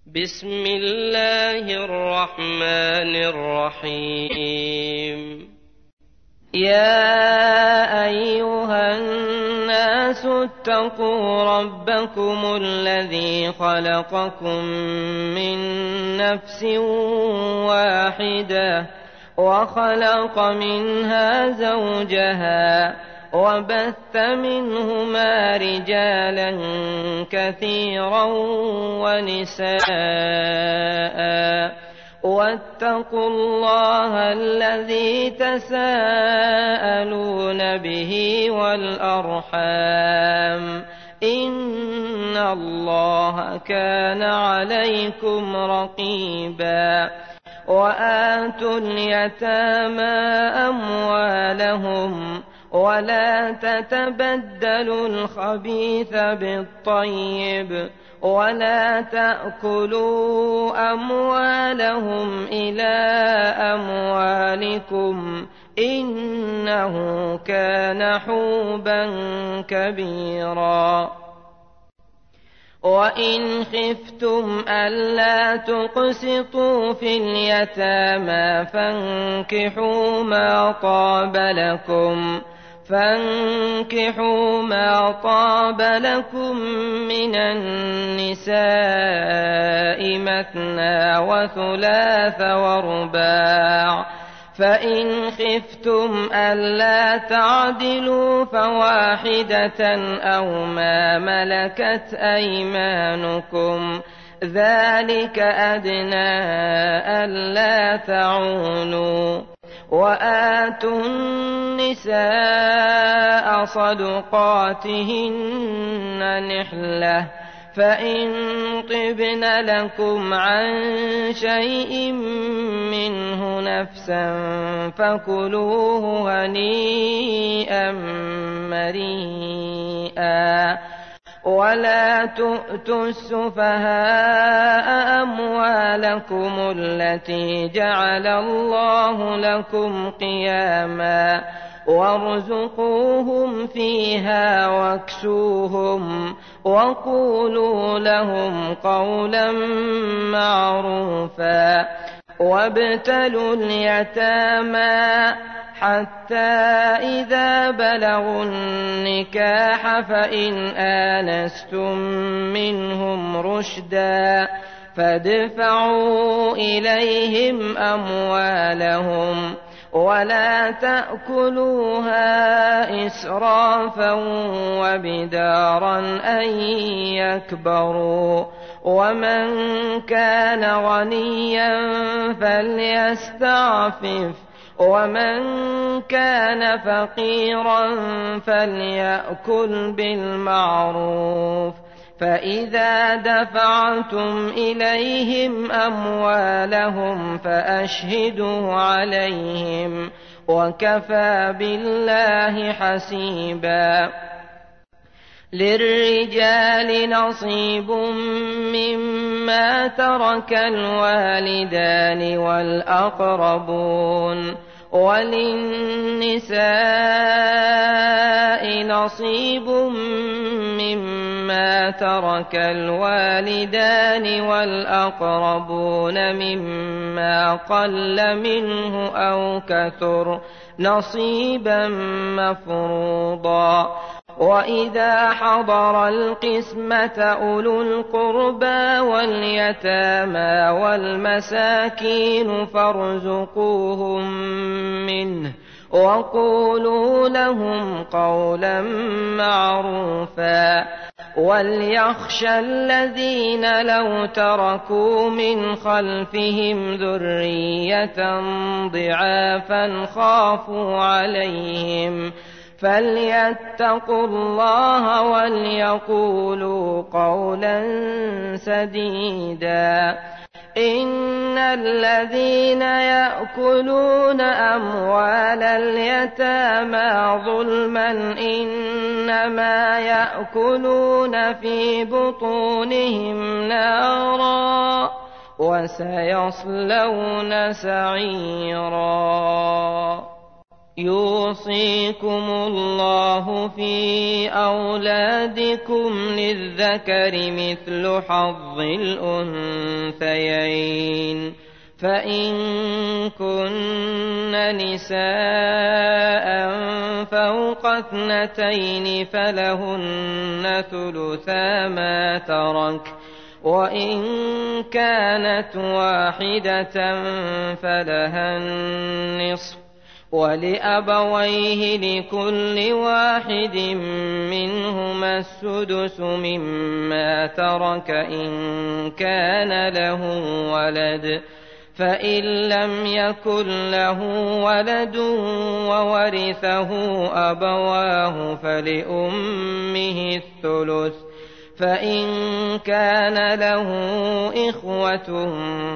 بسم الله الرحمن الرحيم. يا أيها الناس اتقوا ربكم الذي خلقكم من نفس واحدة وخلق منها زوجها وبث منهما رجالا كثيرا ونساء واتقوا الله الذي تساءلون به والأرحام إن الله كان عليكم رقيبا. وآتوا اليتامى أموالهم ولا تتبدلوا الخبيث بالطيب ولا تأكلوا أموالهم إلى أموالكم إنه كان حوبا كبيرا. وإن خفتم ألا تقسطوا في اليتامى فانكحوا ما طاب لكم من النساء مثنى وثلاث ورباع، فإن خفتم ألا تعدلوا فواحدة أو ما ملكت أيمانكم ذلك أدنى ألا تعولوا. وآتوا النساء صدقاتهن نحلة، فإن طبن لكم عن شيء منه نفسا فكلوه هنيئا مريئا. ولا تؤتوا السفهاء أموالكم التي جعل الله لكم قياما وارزقوهم فيها واكسوهم وقولوا لهم قولا معروفا. وابتلوا اليتامى حتى إذا بلغوا النكاح فإن آنستم منهم رشدا فادفعوا إليهم أموالهم ولا تأكلوها إسرافا وبدارا أن يكبروا. ومن كان غنيا فليستعفف ومن كان فقيرا فليأكل بالمعروف. فإذا دفعتم إليهم أموالهم فأشهدوا عليهم وكفى بالله حسيبا. للرجال نصيب مما ترك الوالدان والأقربون وللنساء نصيب مما ترك الوالدان والأقربون مما قل منه أو كثر نصيبا مفروضا. وإذا حضر القسمة أولو القربى واليتامى والمساكين فارزقوهم منه وقولوا لهم قولا معروفا. وليخشى الذين لو تركوا من خلفهم ذرية ضعافا خافوا عليهم فليتقوا الله وليقولوا قولا سديدا. إن الذين يأكلون أموال اليتامى ظلما إنما يأكلون في بطونهم نارا وسيصلون سعيرا. يوصيكم الله في أولادكم للذكر مثل حظ الأنثيين فإن كن نساء فوق 2 فلهن ثلثا ما ترك وإن كانت واحدة فلها النصف ولأبويه لكل واحد منهما السدس مما ترك إن كان له ولد فإن لم يكن له ولد وورثه أبواه فلأمه الثلث فإن كان له إخوة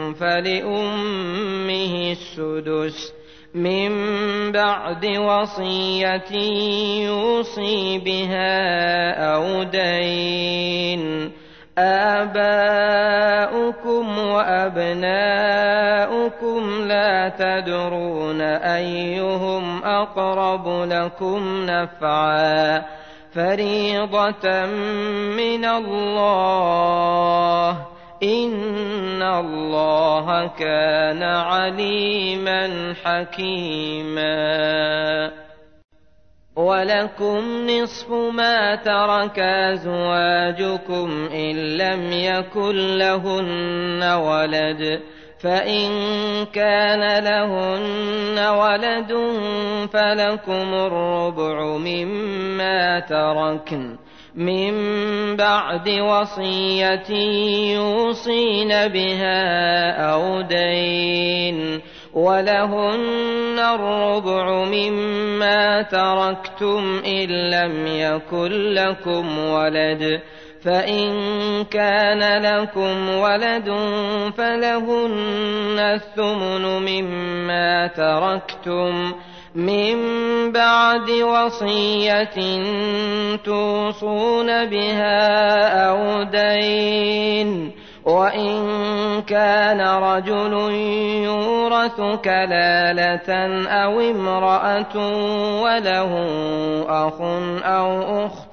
فلأمه السدس من بعد وصية يوصي بها أو دين آباؤكم وأبناؤكم لا تدرون أيهم أقرب لكم نفعا فريضة من الله إن الله كان عليما حكيما ولكم نصف ما ترك أزواجكم إن لم يكن لهن ولد فإن كان لهن ولد فلكم الربع مما تركن من بعد وصية يوصين بها أو دين ولهن الربع مما تركتم إن لم يكن لكم ولد فإن كان لكم ولد فلهن الثمن مما تركتم من بعد وصية توصون بها أو دين وإن كان رجل يورث كلالة أو امرأة وله أخ أو أخت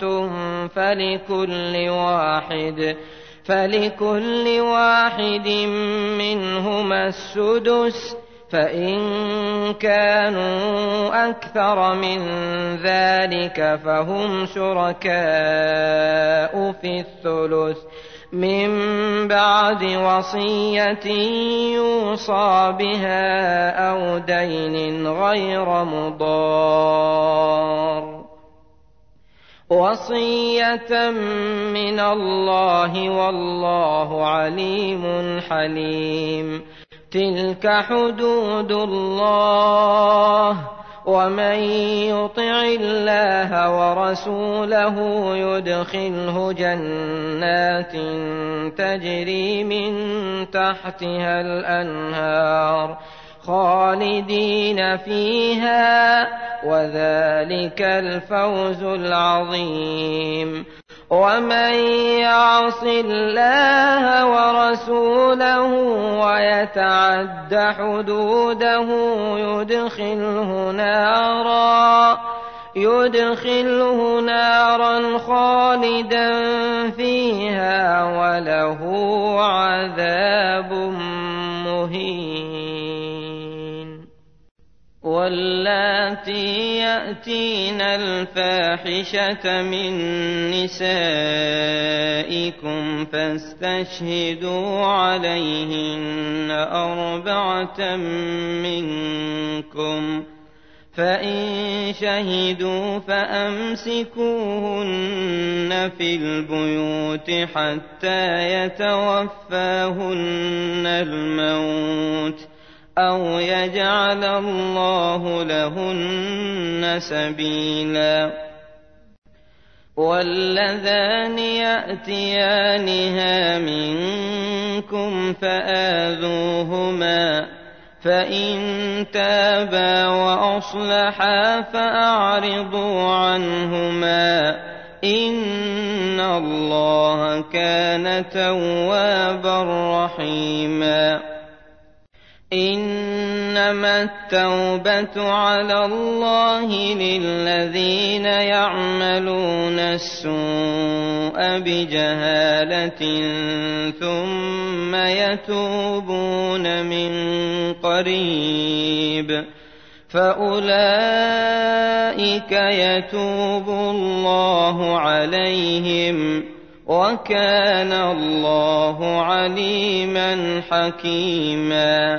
فلكل واحد منهما السدس فإن كانوا أكثر من ذلك فهم شركاء في الثلث من بعد وصية يوصى بها أو دين غير مضار وصية من الله والله عليم حليم تلك حدود الله ومن يطع الله ورسوله يدخله جنات تجري من تحتها الأنهار خالدين فيها وذلك الفوز العظيم ومن يعص الله ورسوله ويتعد حدوده يدخله نارا خالدا فيها وله عذاب مهين واللاتي يأتين الفاحشة من نسائكم فاستشهدوا عليهن 4 منكم فإن شهدوا فأمسكوهن في البيوت حتى يتوفاهن الموت أو يجعل الله لهن سبيلا واللذان يأتيانها منكم فآذوهما فإن تابا وأصلحا فأعرضوا عنهما إن الله كان توابا رحيما إنما التوبة على الله للذين يعملون السوء بجهالة ثم يتوبون من قريب فأولئك يتوب الله عليهم وكان الله عليما حكيما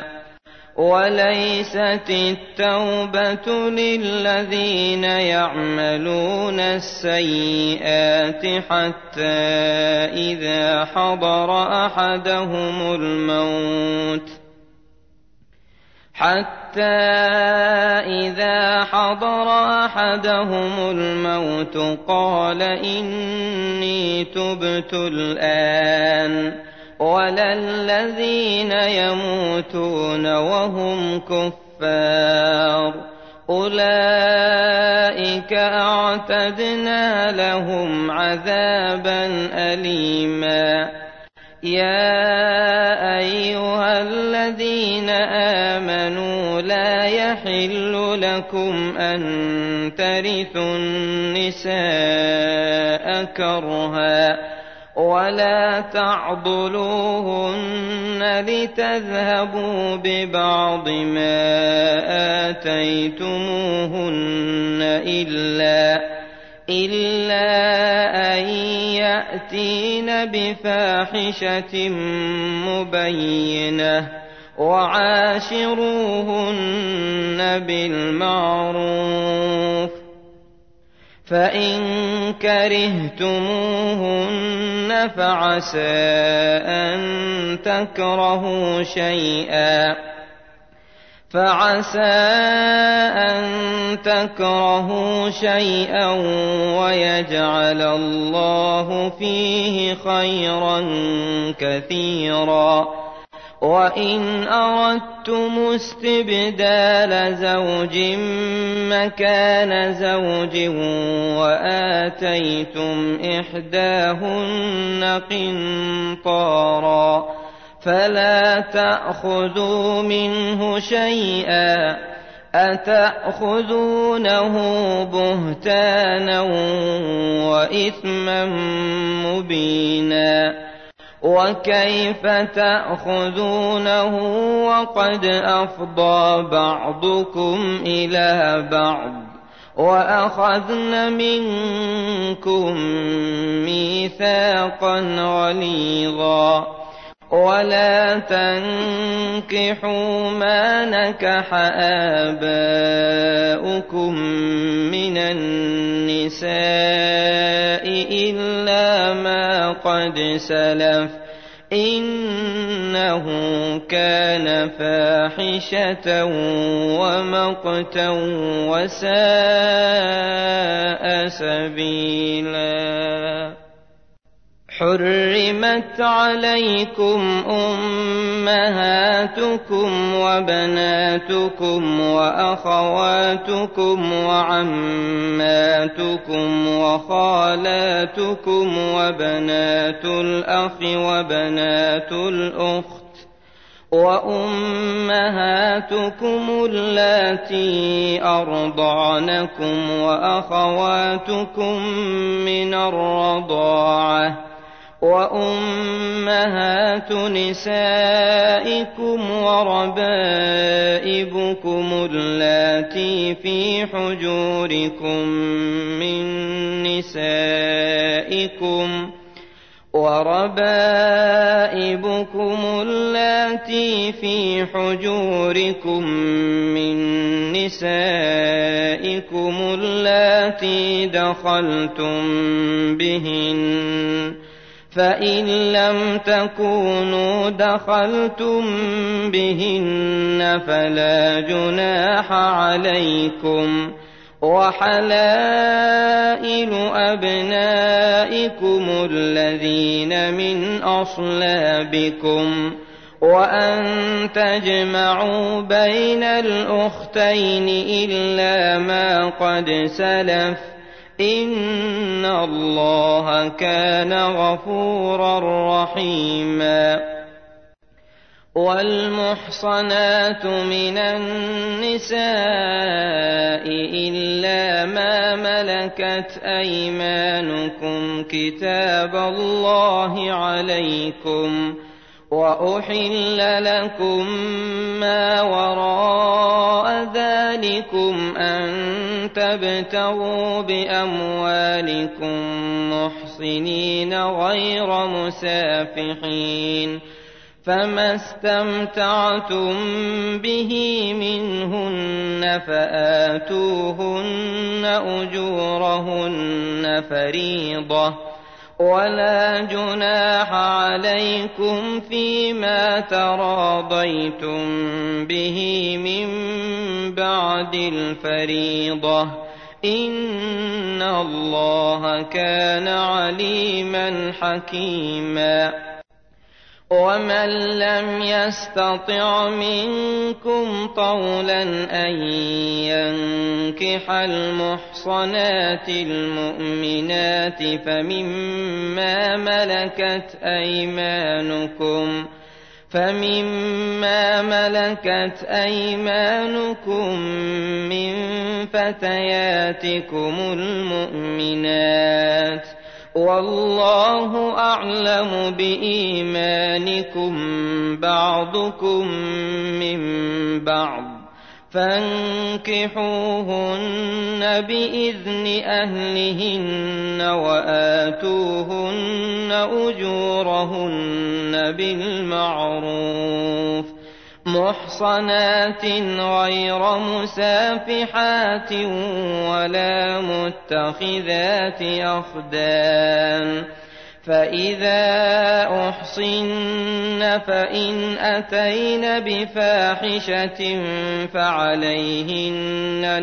وليست التوبة للذين يعملون السيئات حتى إذا حضر أحدهم الموت قال إني تبت الآن ولا الذين يموتون وهم كفار أولئك أعتدنا لهم عذابا أليما يا أيها الذين آمنوا لا يحل لكم أن ترثوا النساء كرها ولا تعضلوهن لتذهبوا ببعض ما آتيتموهن إلا أن يأتين بفاحشة مبينة وعاشروهن بالمعروف فإن كرهتموهن فعسى أن تكرهوا شيئا ويجعل الله فيه خيرا كثيرا وإن أردتم استبدال زوج مكان زوج وآتيتم إحداهن قنطارا فلا تأخذوا منه شيئا أتأخذونه بهتانا وإثما مبينا وكيف تأخذونه وقد أفضى بعضكم إلى بعض وأخذن منكم ميثاقا غليظا ولا تنكحوا ما نكح آباؤكم من النساء إلا ما قد سلف إنه كان فاحشة ومقتا وساء سبيلا حرمت عليكم أمهاتكم وبناتكم وأخواتكم وعماتكم وخالاتكم وبنات الأخ وبنات الأخت وأمهاتكم اللاتي أرضعنكم وأخواتكم من الرضاعة وأمهات نسائكم وربائبكم اللاتي في حجوركم من نسائكم اللاتي دخلتم بهن فإن لم تكونوا دخلتم بهن فلا جناح عليكم وحلائل أبنائكم الذين من أصلابكم وأن تجمعوا بين الأختين إلا ما قد سلف إن الله كان غفورا رحيما والمحصنات من النساء إلا ما ملكت أيمانكم كتاب الله عليكم، وأحل لكم ما وراء ذلكم أن تبتغوا بأموالكم محصنين غير مسافحين، فما استمتعتم به منهن فآتوهن أجورهن فريضة، ولا جناح عليكم فيما تراضيتم به من بعد الفريضة، إن الله كان عليما حكيما. ومن لم يستطع منكم طولا أن ينكح المحصنات المؤمنات فمما ملكت أيمانكم من فتياتكم المؤمنات، والله أعلم بإيمانكم بعضكم من بعض، فانكحوهن بإذن أهلهن وآتوهن أجورهن بالمعروف محصنات غير مسافحات ولا متخذات أخدان، فإذا أحصن فإن أتين بفاحشة فعليهن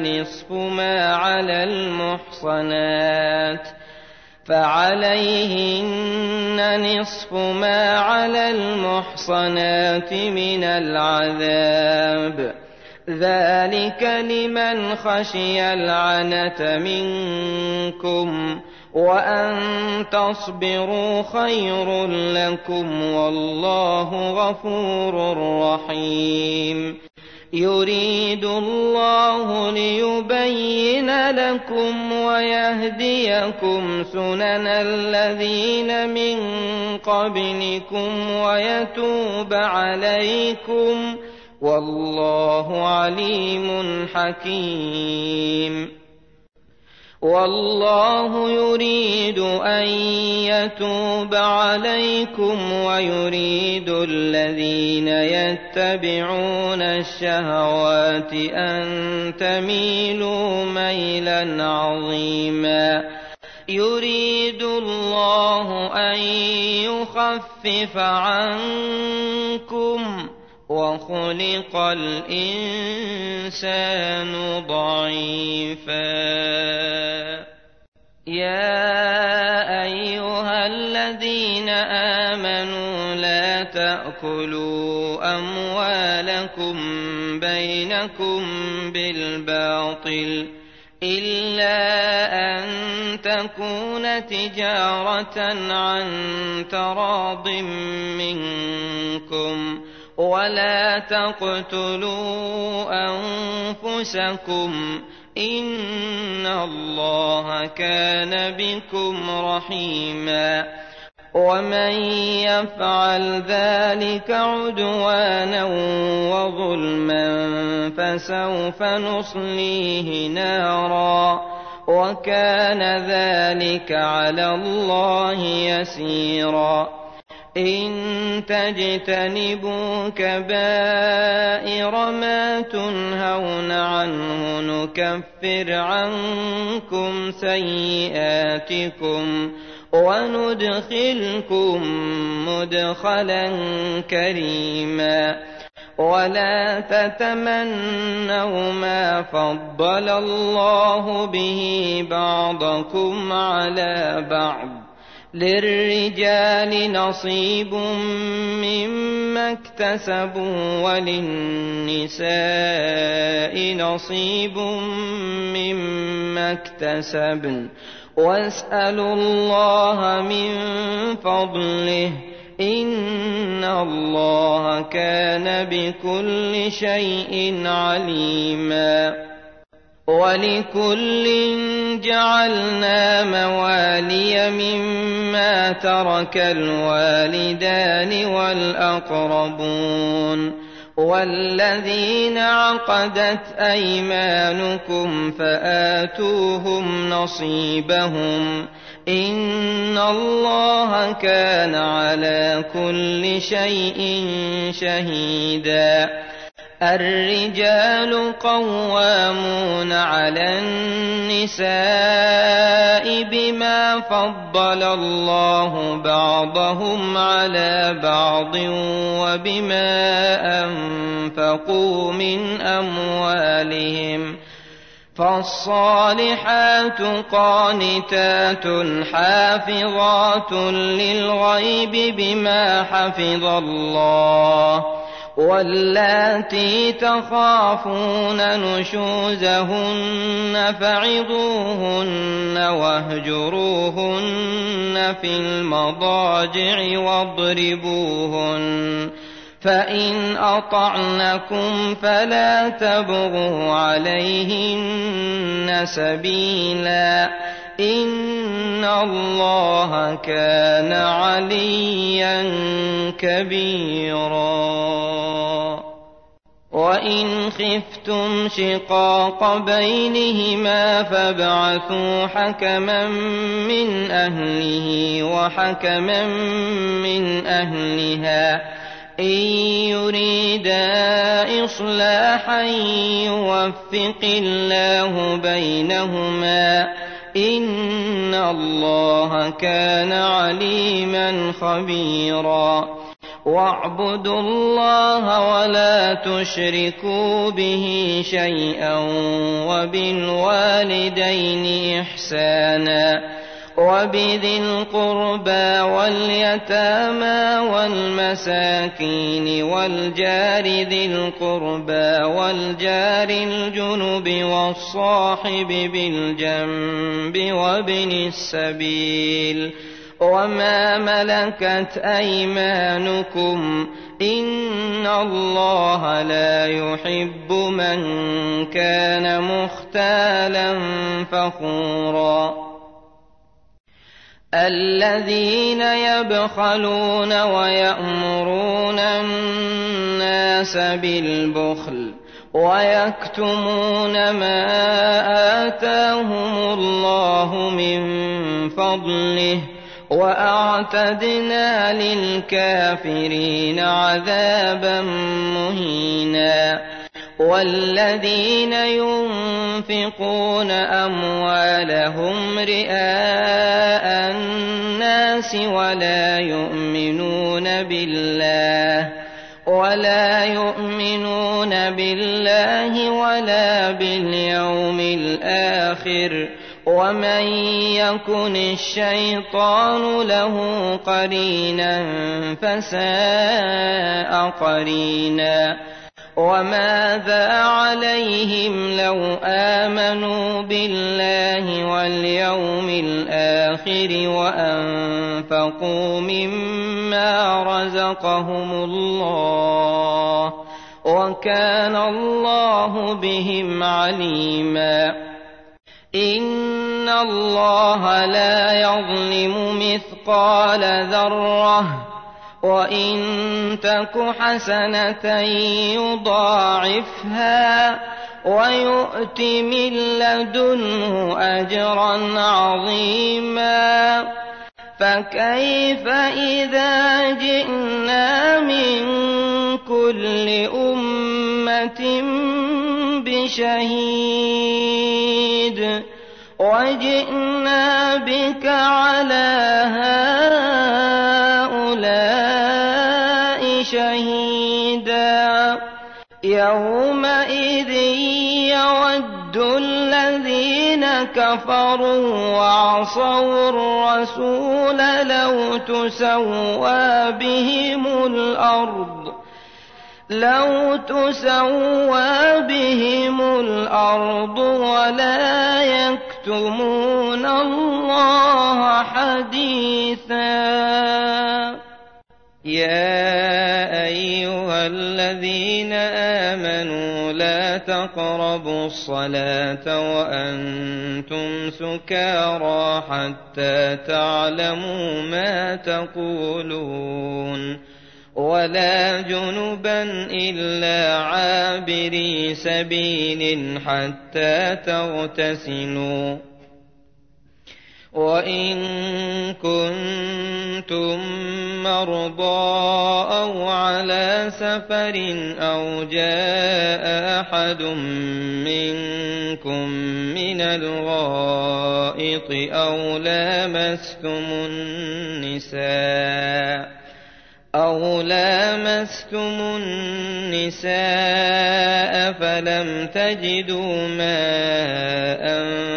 نصف ما على المحصنات من العذاب، ذلك لمن خشي العنة منكم، وأن تصبروا خير لكم، والله غفور رحيم. يريد الله ليبين لكم ويهديكم سنن الذين من قبلكم ويتوب عليكم، والله عليم حكيم. والله يريد أن يتوب عليكم ويريد الذين يتبعون الشهوات أن تميلوا ميلا عظيما. يريد الله أن يخفف عنكم وخلق الإنسان ضعيفا. يا أيها الذين آمنوا لا تأكلوا أموالكم بينكم بالباطل إلا أن تكون تجارة عن تراض منكم، ولا تقتلوا أنفسكم إن الله كان بكم رحيما. ومن يفعل ذلك عدوانا وظلما فسوف نصليه نارا، وكان ذلك على الله يسيرا. إن تجتنبوا كبائر ما تنهون عنه نكفر عنكم سيئاتكم وندخلكم مدخلا كريما. ولا تتمنوا ما فضل الله به بعضكم على بعض، للرجال نصيب مما اكتسبوا وللنساء نصيب مما اكتسبن، واسألوا الله من فضله إن الله كان بكل شيء عليما ولكل جعلنا موالي مما ترك الوالدان والأقربون والذين عقدت أيمانكم فآتوهم نصيبهم إن الله كان على كل شيء شهيدا الرجال قوامون على النساء بما فضل الله بعضهم على بعض وبما أنفقوا من أموالهم فالصالحات قانتات حافظات للغيب بما حفظ الله واللاتي تخافون نشوزهن فعظوهن واهجروهن في المضاجع واضربوهن فإن أطعنكم فلا تبغوا عليهن سبيلا إن الله كان عليا كبيرا وإن خفتم شقاق بينهما فابعثوا حكما من أهله وحكما من أهلها إن يريدا إصلاحا يوفق الله بينهما إن الله كان عليما خبيرا واعبدوا الله ولا تشركوا به شيئا وبالوالدين إحسانا وبذي القربى واليتامى والمساكين والجار ذي القربى والجار الجنب والصاحب بالجنب وابن السبيل وما ملكت أيمانكم إن الله لا يحب من كان مختالا فخورا الذين يبخلون ويأمرون الناس بالبخل ويكتمون ما آتاهم الله من فضله وأعتدنا للكافرين عذابا مهينا والذين ينفقون أموالهم رئاء الناس ولا يؤمنون بالله ولا باليوم الآخر ومن يكن الشيطان له قرينا فساء قرينا وماذا عليهم لو آمنوا بالله واليوم الآخر وأنفقوا مما رزقهم الله وكان الله بهم عليما إن الله لا يظلم مثقال ذرة وإن تك حسنة يضاعفها ويؤت من لدنه أجرا عظيما فكيف إذا جئنا من كل أمة بشهيد وجئنا بك على هؤلاء شهيدا يومئذ يود الذين كفروا وعصوا الرسول لو تسوى بهم الأرض ولا يكتمون الله حديثا أيها الذين آمنوا لا تقربوا الصلاة وأنتم سكارى حتى تعلموا ما تقولون ولا جنبا إلا عابري سبيل حتى تغتسلوا وإن كنتم مرضى أو على سفر أو جاء أحد منكم من الغائط أو لامستم النساء فلم تجدوا ماء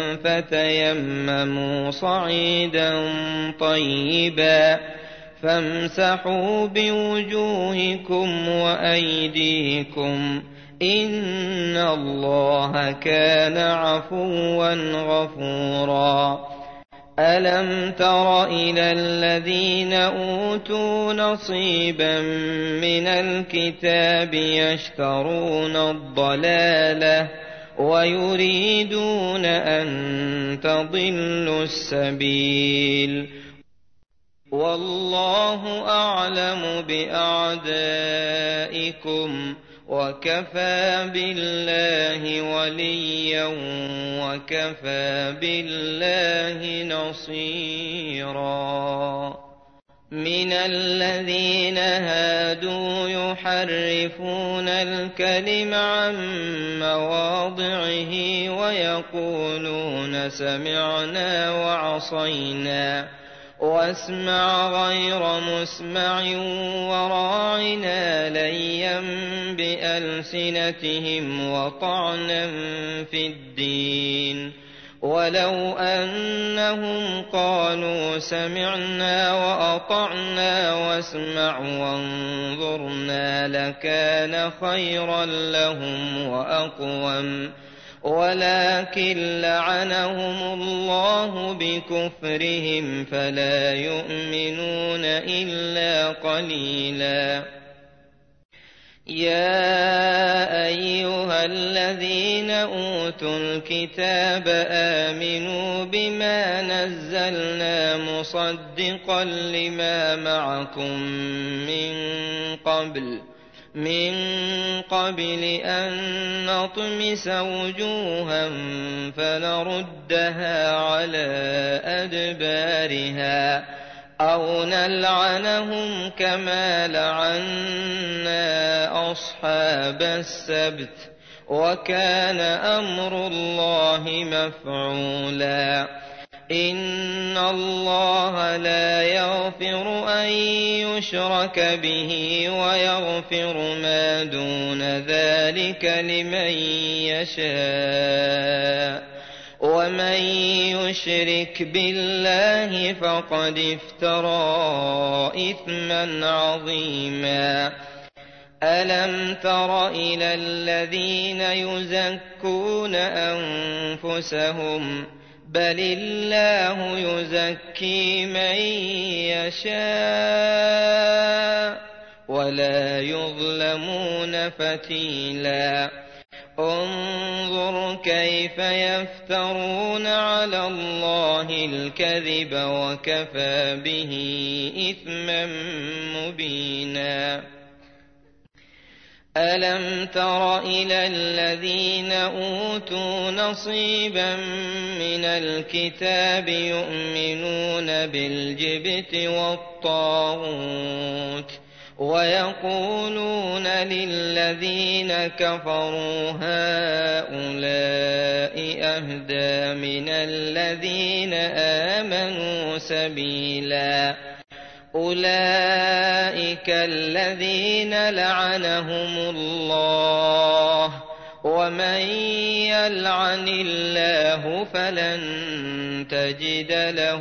فتيمموا صعيدا طيبا فامسحوا بوجوهكم وأيديكم إن الله كان عفوا غفورا ألم تر إلى الذين أوتوا نصيبا من الكتاب يشترون الضلالة ويريدون أن تضلوا السبيل والله أعلم بأعدائكم وكفى بالله وليا وكفى بالله نصيرا من الذين هادوا يحرفون الكلم عن مواضعه ويقولون سمعنا وعصينا واسمع غير مسمع وراعنا ليا بألسنتهم وطعنا في الدين ولو أنهم قالوا سمعنا وأطعنا واسمع وانظرنا لكان خيرا لهم وأقوم ولكن لعنهم الله بكفرهم فلا يؤمنون إلا قليلا يا أيها الذين أوتوا الكتاب آمنوا بما نزلنا مصدقا لما معكم من قبل أن نطمس وجوها فنردها على أدبارها أو نلعنهم كما لعنا أصحاب السبت وكان أمر الله مفعولا إن الله لا يغفر أن يشرك به ويغفر ما دون ذلك لمن يشاء ومن يشرك بالله فقد افترى إثما عظيما ألم تر إلى الذين يزكون أنفسهم بل الله يزكي من يشاء ولا يظلمون فتيلا انظر كيف يفترون على الله الكذب وكفى به إثما مبينا ألم تر إلى الذين أوتوا نصيبا من الكتاب يؤمنون بالجبت والطاغوت ويقولون للذين كفروا هؤلاء أهدى من الذين آمنوا سبيلا أولئك الذين لعنهم الله ومن يلعن الله فلن تجد له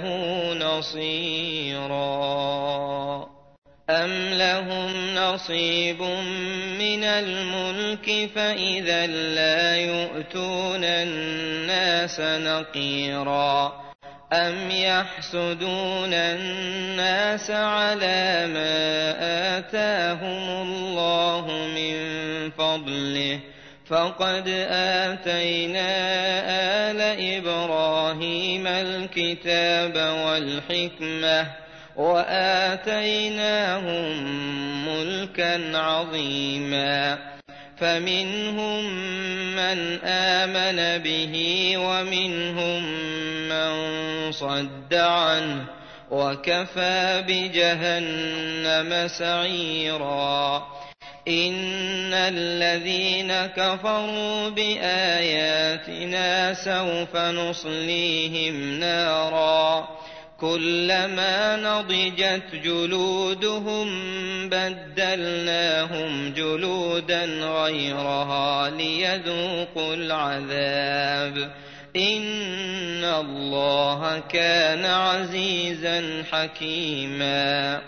نصيرا أم لهم نصيب من الملك فإذا لا يؤتون الناس نقيرا أَمْ يَحْسُدُونَ النَّاسَ عَلَىٰ مَا آتَاهُمُ اللَّهُ مِن فَضْلِهِ ۖ فَقَدْ آتَيْنَا آلَ إِبْرَاهِيمَ الْكِتَابَ وَالْحِكْمَةَ وَآتَيْنَاهُم مُّلْكًا عَظِيمًا. فَمِنْهُم مَّنْ آمَنَ بِهِ وَمِنْهُم مَّن صَدَّ عَنْهُ ۚ وَكَفَىٰ بِجَهَنَّمَ سَعِيرًا. إِنَّ الَّذِينَ كَفَرُوا بِآيَاتِنَا سَوْفَ نُصْلِيهِمْ نَارًا كُلَّمَا نَضِجَتْ جُلُودُهُم بَدَّلْنَاهُمْ جُلُودًا غَيْرَهَا لِيَذُوقُوا الْعَذَابَ ۗ إِنَّ اللَّهَ كَانَ عَزِيزًا حَكِيمًا.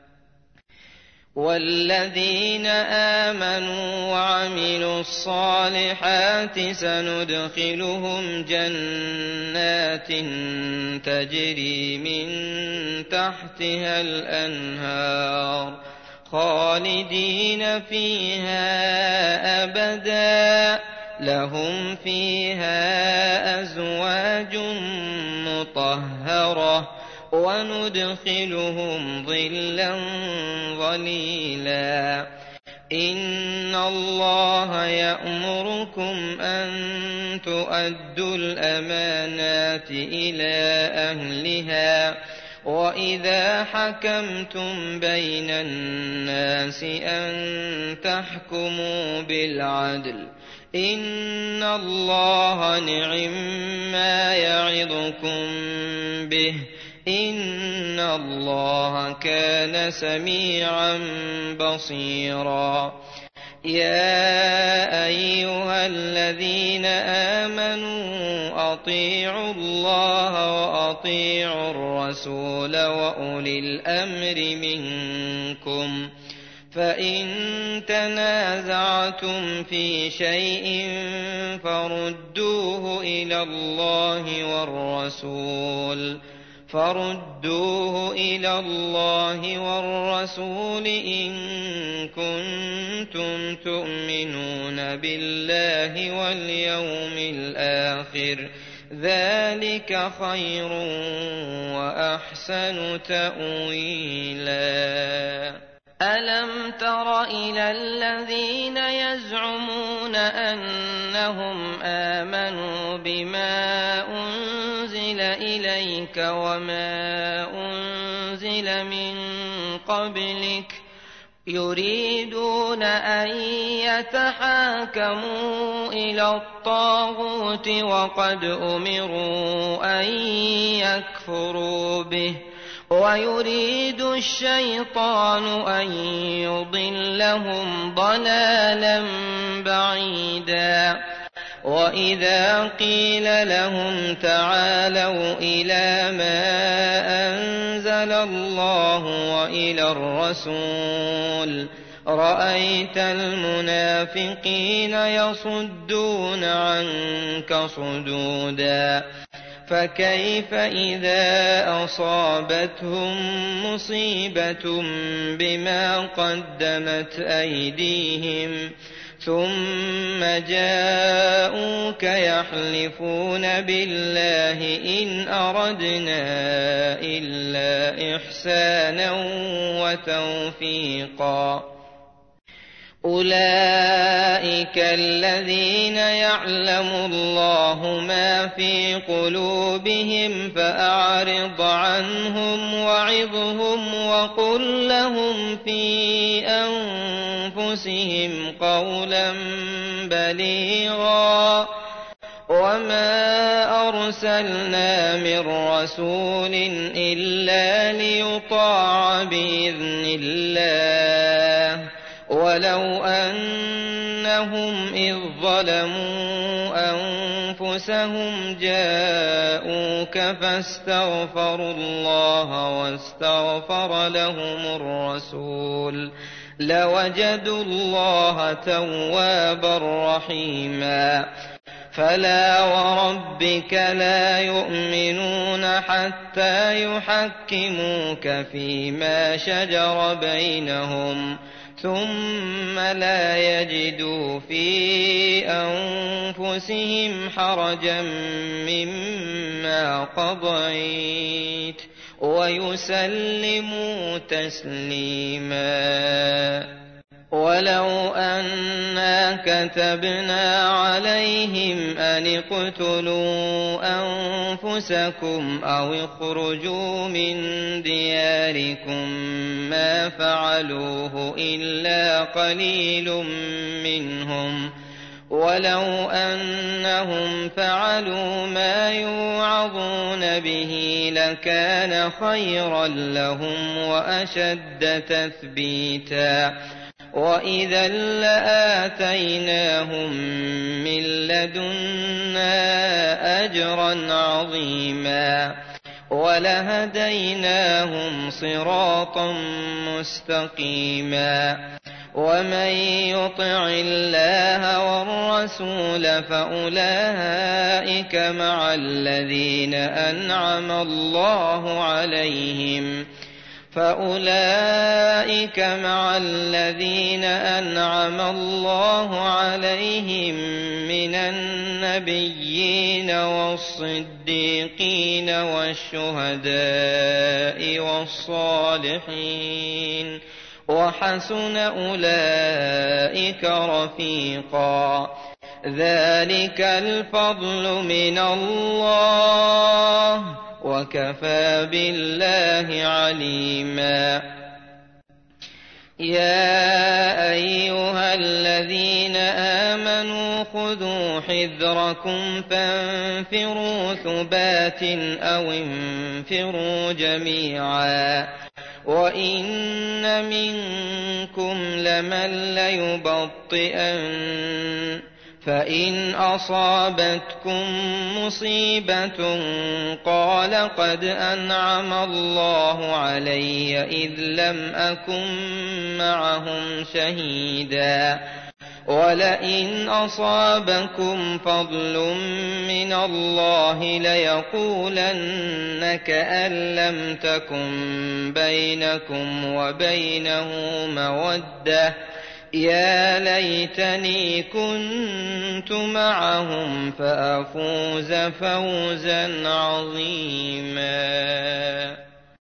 وَالَّذِينَ آمَنُوا وَعَمِلُوا الصَّالِحَاتِ سَنُدْخِلُهُمْ جَنَّاتٍ تَجْرِي مِن تَحْتِهَا الْأَنْهَارُ خَالِدِينَ فِيهَا أَبَدًا ۖ لَّهُمْ فِيهَا أَزْوَاجٌ مُّطَهَّرَةٌ، وَنُدْخِلُهُمْ ظِلًّا ظَلِيلًا. إِنَّ اللَّهَ يَأْمُرُكُمْ أَن تُؤَدُّوا الْأَمَانَاتِ إِلَىٰ أَهْلِهَا، وَإِذَا حَكَمْتُم بَيْنَ النَّاسِ أَن تَحْكُمُوا بِالْعَدْلِ ۚ إِنَّ اللَّهَ نِعِمَّا يَعِظُكُم بِهِ ۗ إِنَّ اللَّهَ كَانَ سَمِيعًا بَصِيرًا. يَا أَيُّهَا الَّذِينَ آمَنُوا أَطِيعُوا اللَّهَ وَأَطِيعُوا الرَّسُولَ وَأُولِي الْأَمْرِ مِنكُمْ ۖ فَإِن تَنَازَعْتُمْ فِي شَيْءٍ فَرُدُّوهُ إِلَى اللَّهِ وَالرَّسُولِ إِن كُنتُمْ تُؤْمِنُونَ بِاللَّهِ وَالْيَوْمِ الْآخِرِ ۚ ذَٰلِكَ خَيْرٌ وَأَحْسَنُ تَأْوِيلًا. أَلَمْ تَرَ إِلَى الَّذِينَ يَزْعُمُونَ أَنَّهُمْ آمَنُوا بِمَا أُنزِلَ إِلَيْكَ وَمَا أُنزِلَ مِن قَبْلِكَ يُرِيدُونَ أَن يَتَحَاكَمُوا إِلَى الطَّاغُوتِ وَقَدْ أُمِرُوا أَن يَكْفُرُوا بِهِ ۚ وَيُرِيدُ الشَّيْطَانُ أَن يُضِلَّهُمْ ضَلَالًا بَعِيدًا. وَإِذَا قِيلَ لَهُمْ تَعَالَوْا إِلَىٰ مَا أَنزَلَ اللَّهُ وَإِلَى الرَّسُولِ رَأَيْتَ الْمُنَافِقِينَ يَصُدُّونَ عَنكَ صُدُودًا. فَكَيْفَ إِذَا أَصَابَتْهُم مُّصِيبَةٌ بِمَا قَدَّمَتْ أَيْدِيهِمْ ثُمَّ جَاءُوكَ يَحْلِفُونَ بِاللَّهِ إِنْ أَرَدْنَا إِلَّا إِحْسَانًا وَتَوْفِيقًا. أُولَٰئِكَ الَّذِينَ يَعْلَمُ اللَّهُ مَا فِي قُلُوبِهِمْ فَأَعْرِضْ عَنْهُمْ وَعِظْهُمْ وَقُل لَّهُمْ فِي أَنفُسِهِمْ قَوْلًا بَلِيغًا. وَمَا أَرْسَلْنَا مِن رَّسُولٍ إِلَّا لِيُطَاعَ بِإِذْنِ اللَّهِ ۚ وَلَوْ أَنَّهُمْ إِذ ظَّلَمُوا أَنفُسَهُمْ جَاءُوكَ فَاسْتَغْفَرُوا اللَّهَ وَاسْتَغْفَرَ لَهُمُ الرَّسُولُ لَوَجَدُوا اللَّهَ تَوَّابًا رَّحِيمًا. فلا وربك لا يؤمنون حتى يحكموك فيما شجر بينهم ثم لا يجدوا في أنفسهم حرجا مما قضيت ويسلموا تسليما. ولو أنا كتبنا عليهم أن اقتلوا أنفسكم أو اخرجوا من دياركم ما فعلوه إلا قليل منهم ولو أنهم فعلوا ما يوعظون به لكان خيرا لهم وأشد تثبيتا وإذا لآتيناهم من لدنا أجرا عظيما ولهديناهم صراطا مستقيما. ومن يطع الله والرسول فأولئك مع الذين أنعم الله عليهم من النبيين والصديقين والشهداء والصالحين وحسن أولئك رفيقا. ذلك الفضل من الله وكفى بالله عليما. يا أيها الذين آمنوا خذوا حذركم فانفروا ثبات أو انفروا جميعا وإن منكم لمن ليبطئن فإن أصابتكم مصيبة قال قد أنعم الله علي إذ لم أكن معهم شهيدا ولئن أصابكم فضل من الله ليقولن كأن لم تكن بينكم وبينه مودة يا ليتني كنت معهم فأفوز فوزا عظيما.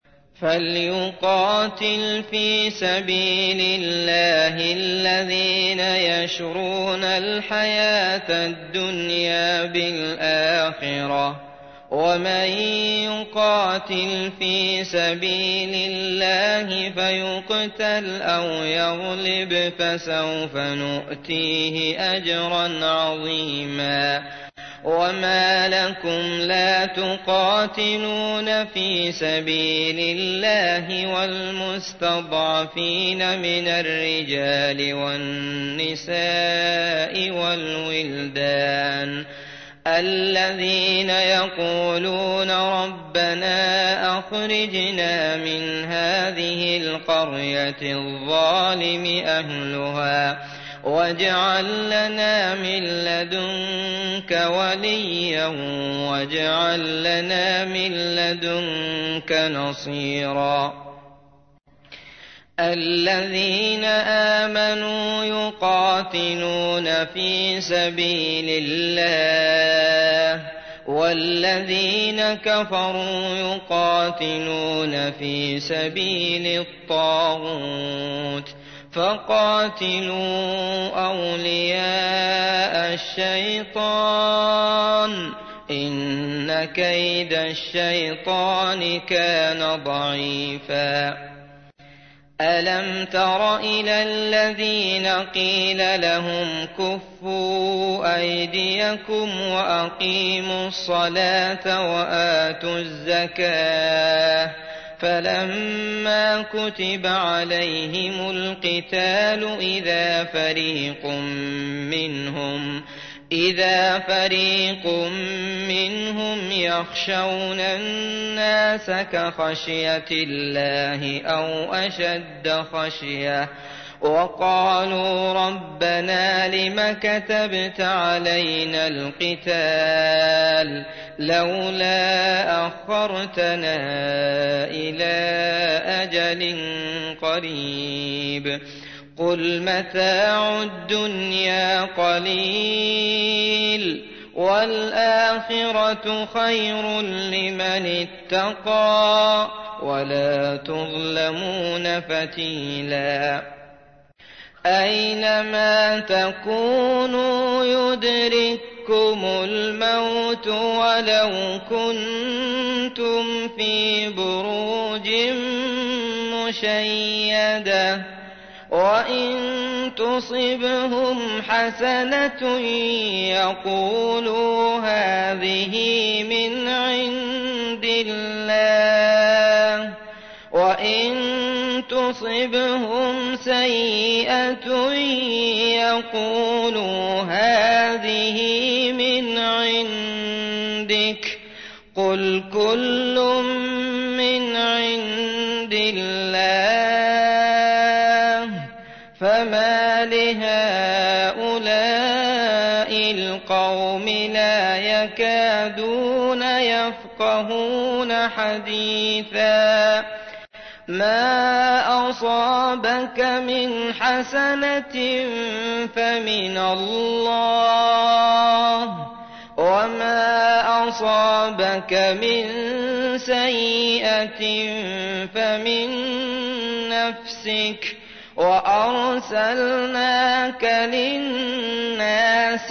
فليقاتل في سبيل الله الذين يشرون الحياة الدنيا بالآخرة ومن يقاتل في سبيل الله فيقتل أو يغلب فسوف نؤتيه أجرا عظيما. وما لكم لا تقاتلون في سبيل الله والمستضعفين من الرجال والنساء والولدان الذين يقولون ربنا أخرجنا من هذه القرية الظالم أهلها واجعل لنا من لدنك وليا واجعل لنا من لدنك نصيرا. الذين آمنوا يقاتلون في سبيل الله والذين كفروا يقاتلون في سبيل الطاغوت فقاتلوا أولياء الشيطان إن كيد الشيطان كان ضعيفا. ألم تر إلى الذين قيل لهم كفوا أيديكم وأقيموا الصلاة وآتوا الزكاة فلما كتب عليهم القتال إذا فريق منهم يخشون الناس كخشية الله أو أشد خشية وقالوا ربنا لم كتبت علينا القتال لولا أخرتنا إلى أجل قريب قل متاع الدنيا قليل والآخرة خير لمن اتقى ولا تظلمون فتيلا أينما تكونوا يدرككم الموت ولو كنتم في بروج مشيدة وإن تصبهم حسنة يقولوا هذه من عند الله وإن تصبهم سيئة يقولوا هذه من عندك قل كل من عند الله فما لهؤلاء القوم لا يكادون يفقهون حديثا ما أصابك من حسنة فمن الله وما أصابك من سيئة فمن نفسك وأرسلناك للناس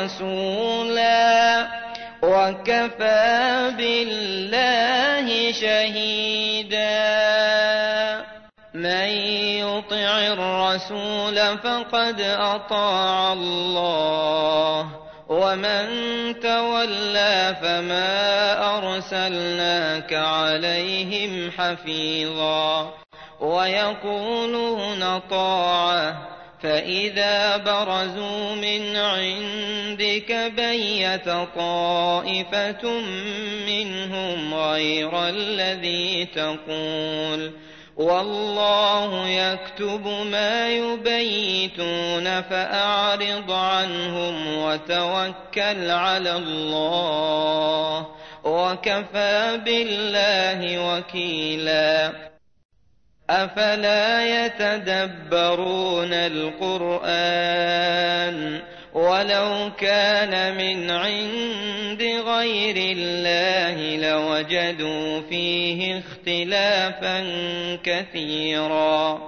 رسولا وكفى بالله شهيدا من يطع الرسول فقد أطاع الله ومن تولى فما أرسلناك عليهم حفيظا ويقولون طاعة فإذا برزوا من عندك بيت طائفة منهم غير الذي تقول والله يكتب ما يبيتون فأعرض عنهم وتوكل على الله وكفى بالله وكيلا أفلا يتدبرون القرآن ولو كان من عند غير الله لوجدوا فيه اختلافا كثيرا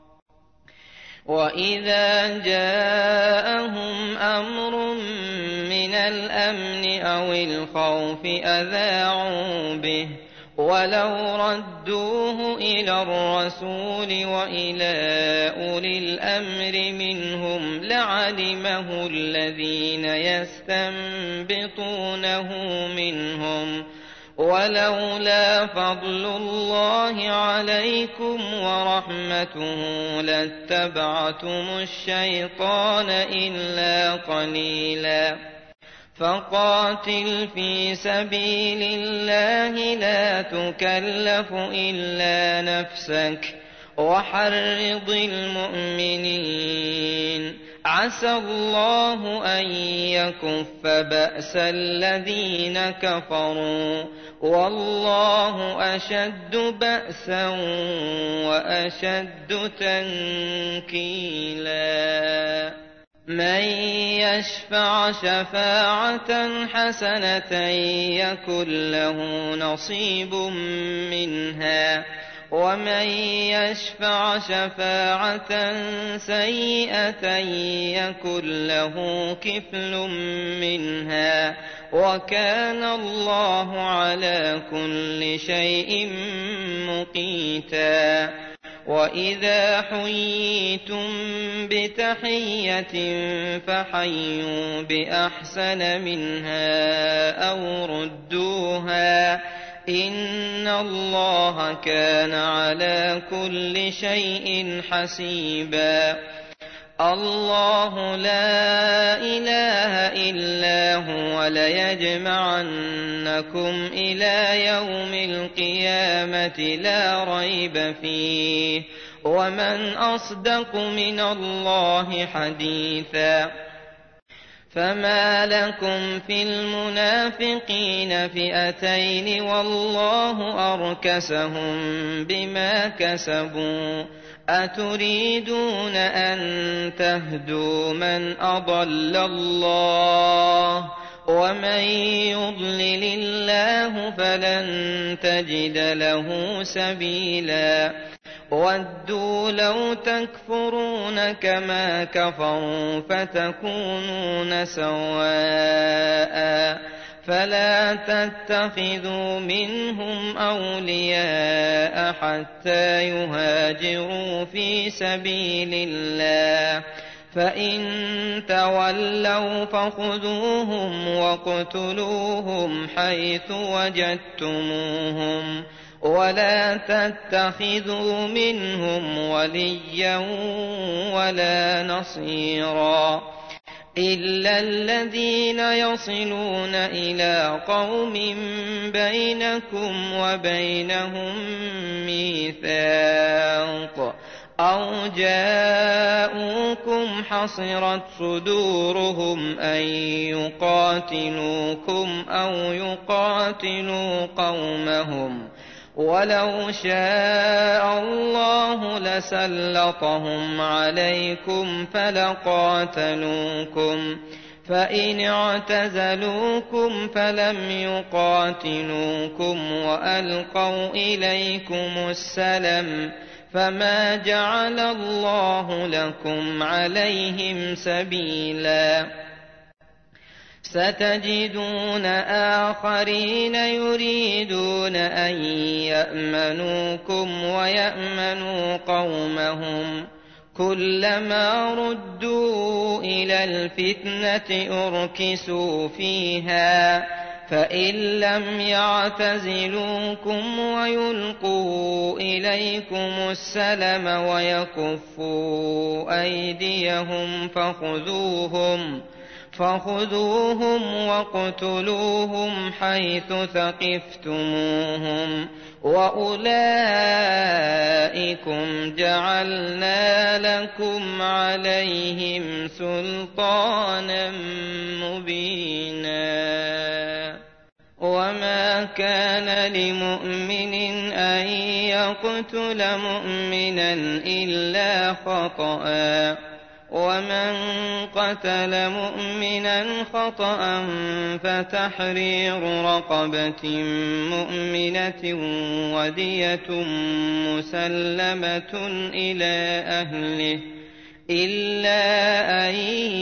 وإذا جاءهم أمر من الأمن أو الخوف أذاعوا به ولو ردوه إلى الرسول وإلى أولي الأمر منهم لعلمه الذين يستنبطونه منهم ولولا فضل الله عليكم ورحمته لاتبعتم الشيطان إلا قليلا فقاتل في سبيل الله لا تكلف إلا نفسك وحرض المؤمنين عسى الله أن يكف بأس الذين كفروا والله أشد بأسا وأشد تنكيلا من يشفع شفاعة حسنة يكن له نصيب منها ومن يشفع شفاعة سيئة يكن له كفل منها وكان الله على كل شيء مقيتا وإذا حييتم بتحية فحيوا بأحسن منها أو ردوها إن الله كان على كل شيء حسيبا الله لا إله إلا هو ليجمعنكم إلى يوم القيامة لا ريب فيه ومن أصدق من الله حديثا فما لكم في المنافقين فئتين والله أركسهم بما كسبوا أتريدون أن تهدوا من أضل الله ومن يضلل الله فلن تجد له سبيلا ودوا لو تكفرون كما كفروا فتكونون سواء فلا تتخذوا منهم أولياء حتى يهاجروا في سبيل الله فإن تولوا فخذوهم واقتلوهم حيث وجدتموهم ولا تتخذوا منهم وليا ولا نصيرا إلا الذين يصلون إلى قوم بينكم وبينهم ميثاق أو جاءوكم حصرت صدورهم أن يقاتلوكم أو يقاتلوا قومهم ولو شاء الله لسلطهم عليكم فلقاتلوكم فإن اعتزلوكم فلم يقاتلوكم وألقوا إليكم السلم فما جعل الله لكم عليهم سبيلا ستجدون آخرين يريدون أن يأمنوكم ويأمنوا قومهم كلما ردوا إلى الفتنة أركسوا فيها فإن لم يعتزلوكم ويلقوا إليكم السلم ويكفوا أيديهم فخذوهم واقتلوهم حيث ثقفتموهم وأولئكم جعلنا لكم عليهم سلطانا مبينا وما كان لمؤمن أن يقتل مؤمنا إلا خطأ ومن قتل مؤمنا خطأ فتحرير رقبة مؤمنة ودية مسلمة إلى أهله إلا أن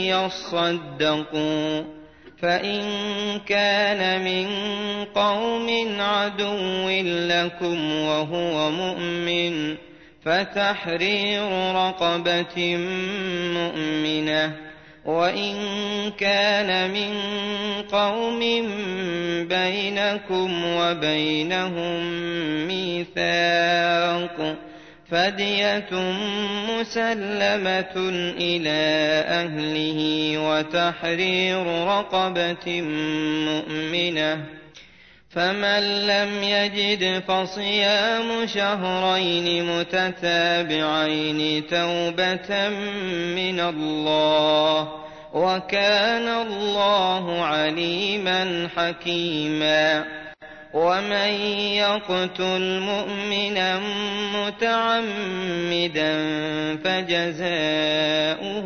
يصدقوا فإن كان من قوم عدو لكم وهو مؤمن فتحرير رقبة مؤمنة وإن كان من قوم بينكم وبينهم ميثاق فدية مسلمة إلى أهله وتحرير رقبة مؤمنة فمن لم يجد فصيام شهرين متتابعين توبة من الله وكان الله عليما حكيما ومن يقتل مؤمنا متعمدا فجزاؤه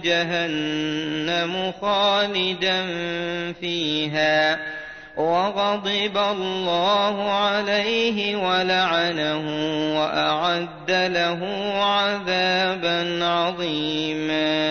جهنم خالدا فيها وغضب الله عليه ولعنه وأعد له عذابا عظيما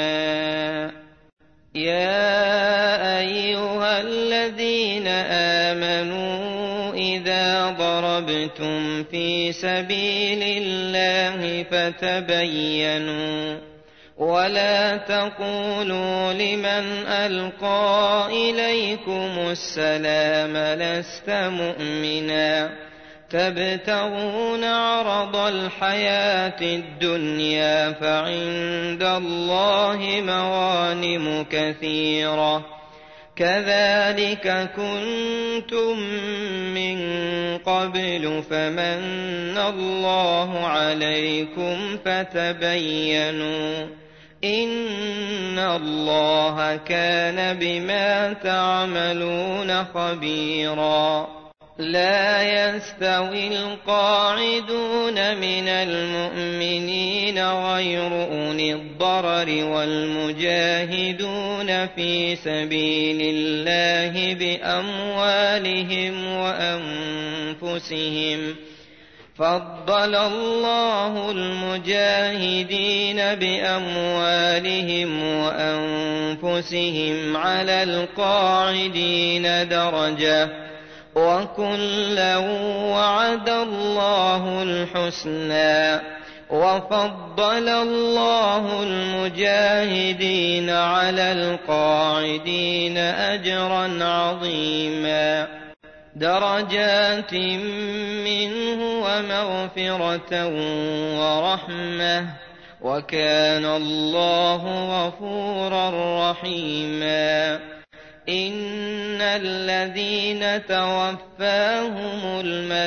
يا أيها الذين آمنوا إذا ضربتم في سبيل الله فتبينوا ولا تقولوا لمن ألقى إليكم السلام لست مؤمنا تبتغون عرض الحياة الدنيا فعند الله مغانم كثيرة كذلك كنتم من قبل فمن الله عليكم فتبينوا إن الله كان بما تعملون خبيرا لا يستوي القاعدون من المؤمنين غير أولي الضرر والمجاهدون في سبيل الله بأموالهم وأنفسهم فضل الله المجاهدين بأموالهم وأنفسهم على القاعدين درجة وكلا وعد الله الحسنى وفضل الله المجاهدين على القاعدين أجرا عظيما درجات منه ومغفرة ورحمة وكان الله غفورا رحيما إن الذين توفاهم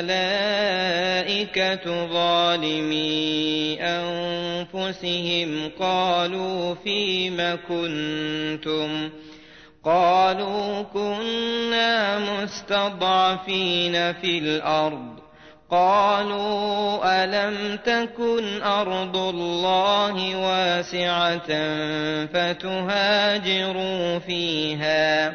الملائكة ظالمي أنفسهم قالوا فيم كنتم قالوا كنا مستضعفين في الأرض قالوا ألم تكن أرض الله واسعة فتهاجروا فيها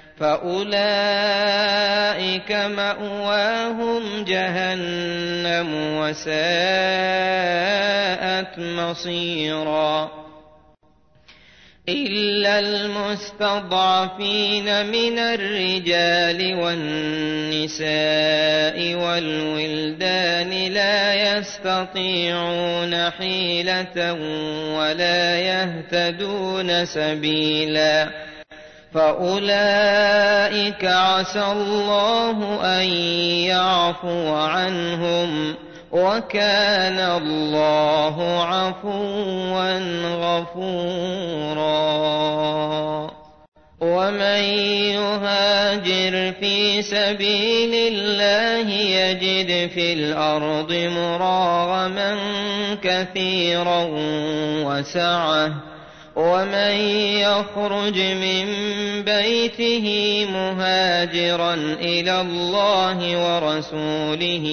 فأولئك مأواهم جهنم وساءت مصيرا إلا المستضعفين من الرجال والنساء والولدان لا يستطيعون حيلة ولا يهتدون سبيلا فأولئك عسى الله أن يعفو عنهم وكان الله عفوا غفورا ومن يهاجر في سبيل الله يجد في الأرض مراغما كثيرا وسعة ومن يخرج من بيته مهاجرا إلى الله ورسوله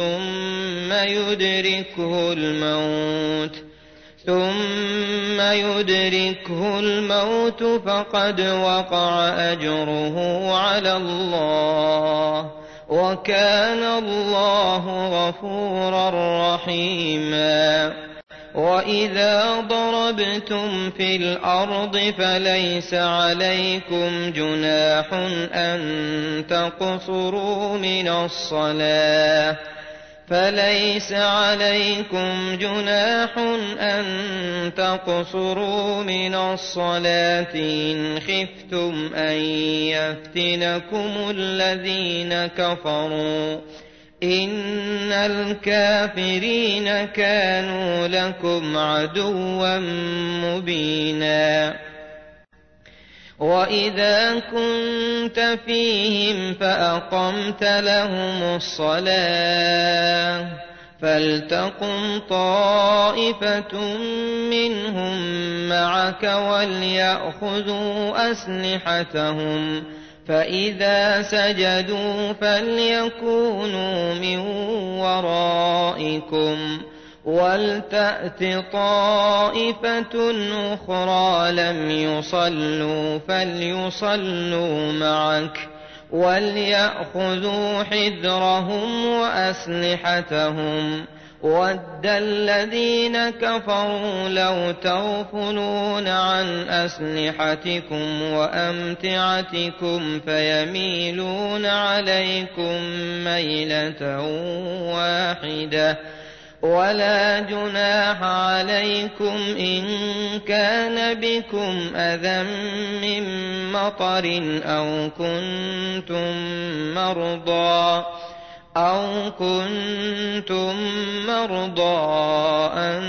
ثم يدركه الموت فقد وقع أجره على الله وكان الله غفورا رحيما وإذا ضربتم في الأرض فليس عليكم جناح أن تقصروا من الصلاة إن خفتم أن يفتنكم الذين كفروا إن الكافرين كانوا لكم عدوا مبينا وإذا كنت فيهم فأقمت لهم الصلاة فلتقم طائفة منهم معك وليأخذوا أسلحتهم فإذا سجدوا فليكونوا من ورائكم ولتأت طائفة أخرى لم يصلوا فليصلوا معك وليأخذوا حذرهم وأسلحتهم وَدَّ الَّذِينَ كَفَرُوا لَوْ تَغْفُلُونَ عَنْ أَسْلِحَتِكُمْ وَأَمْتِعَتِكُمْ فَيَمِيلُونَ عَلَيْكُمْ مَيْلَةً وَاحِدَةً وَلَا جُنَاحَ عَلَيْكُمْ إِن كَانَ بِكُمْ أَذًى مِّن مَّطَرٍ أَوْ كُنتُم مَّرْضَىٰ أَن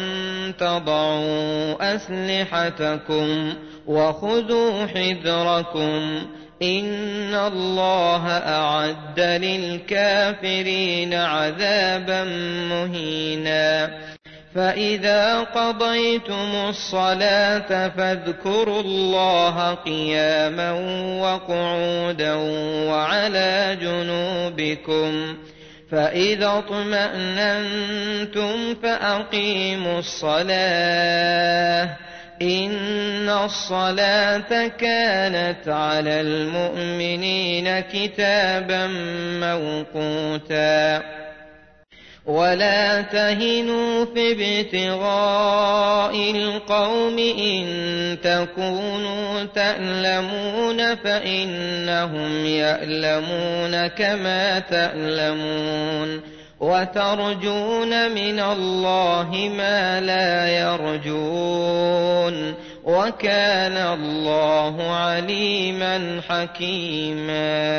تَضَعُوا أَسْلِحَتَكُمْ وَخُذُوا حِذْرَكُمْ إن الله أعد للكافرين عذابا مهينا فإذا قضيتم الصلاة فاذكروا الله قياما وقعودا وعلى جنوبكم فإذا اطمأننتم فأقيموا الصلاة إن الصلاة كانت على المؤمنين كتابا موقوتا ولا تهنوا في ابتغاء القوم إن تكونوا تألمون فإنهم يألمون كما تألمون وترجون من الله ما لا يرجون وكان الله عليما حكيما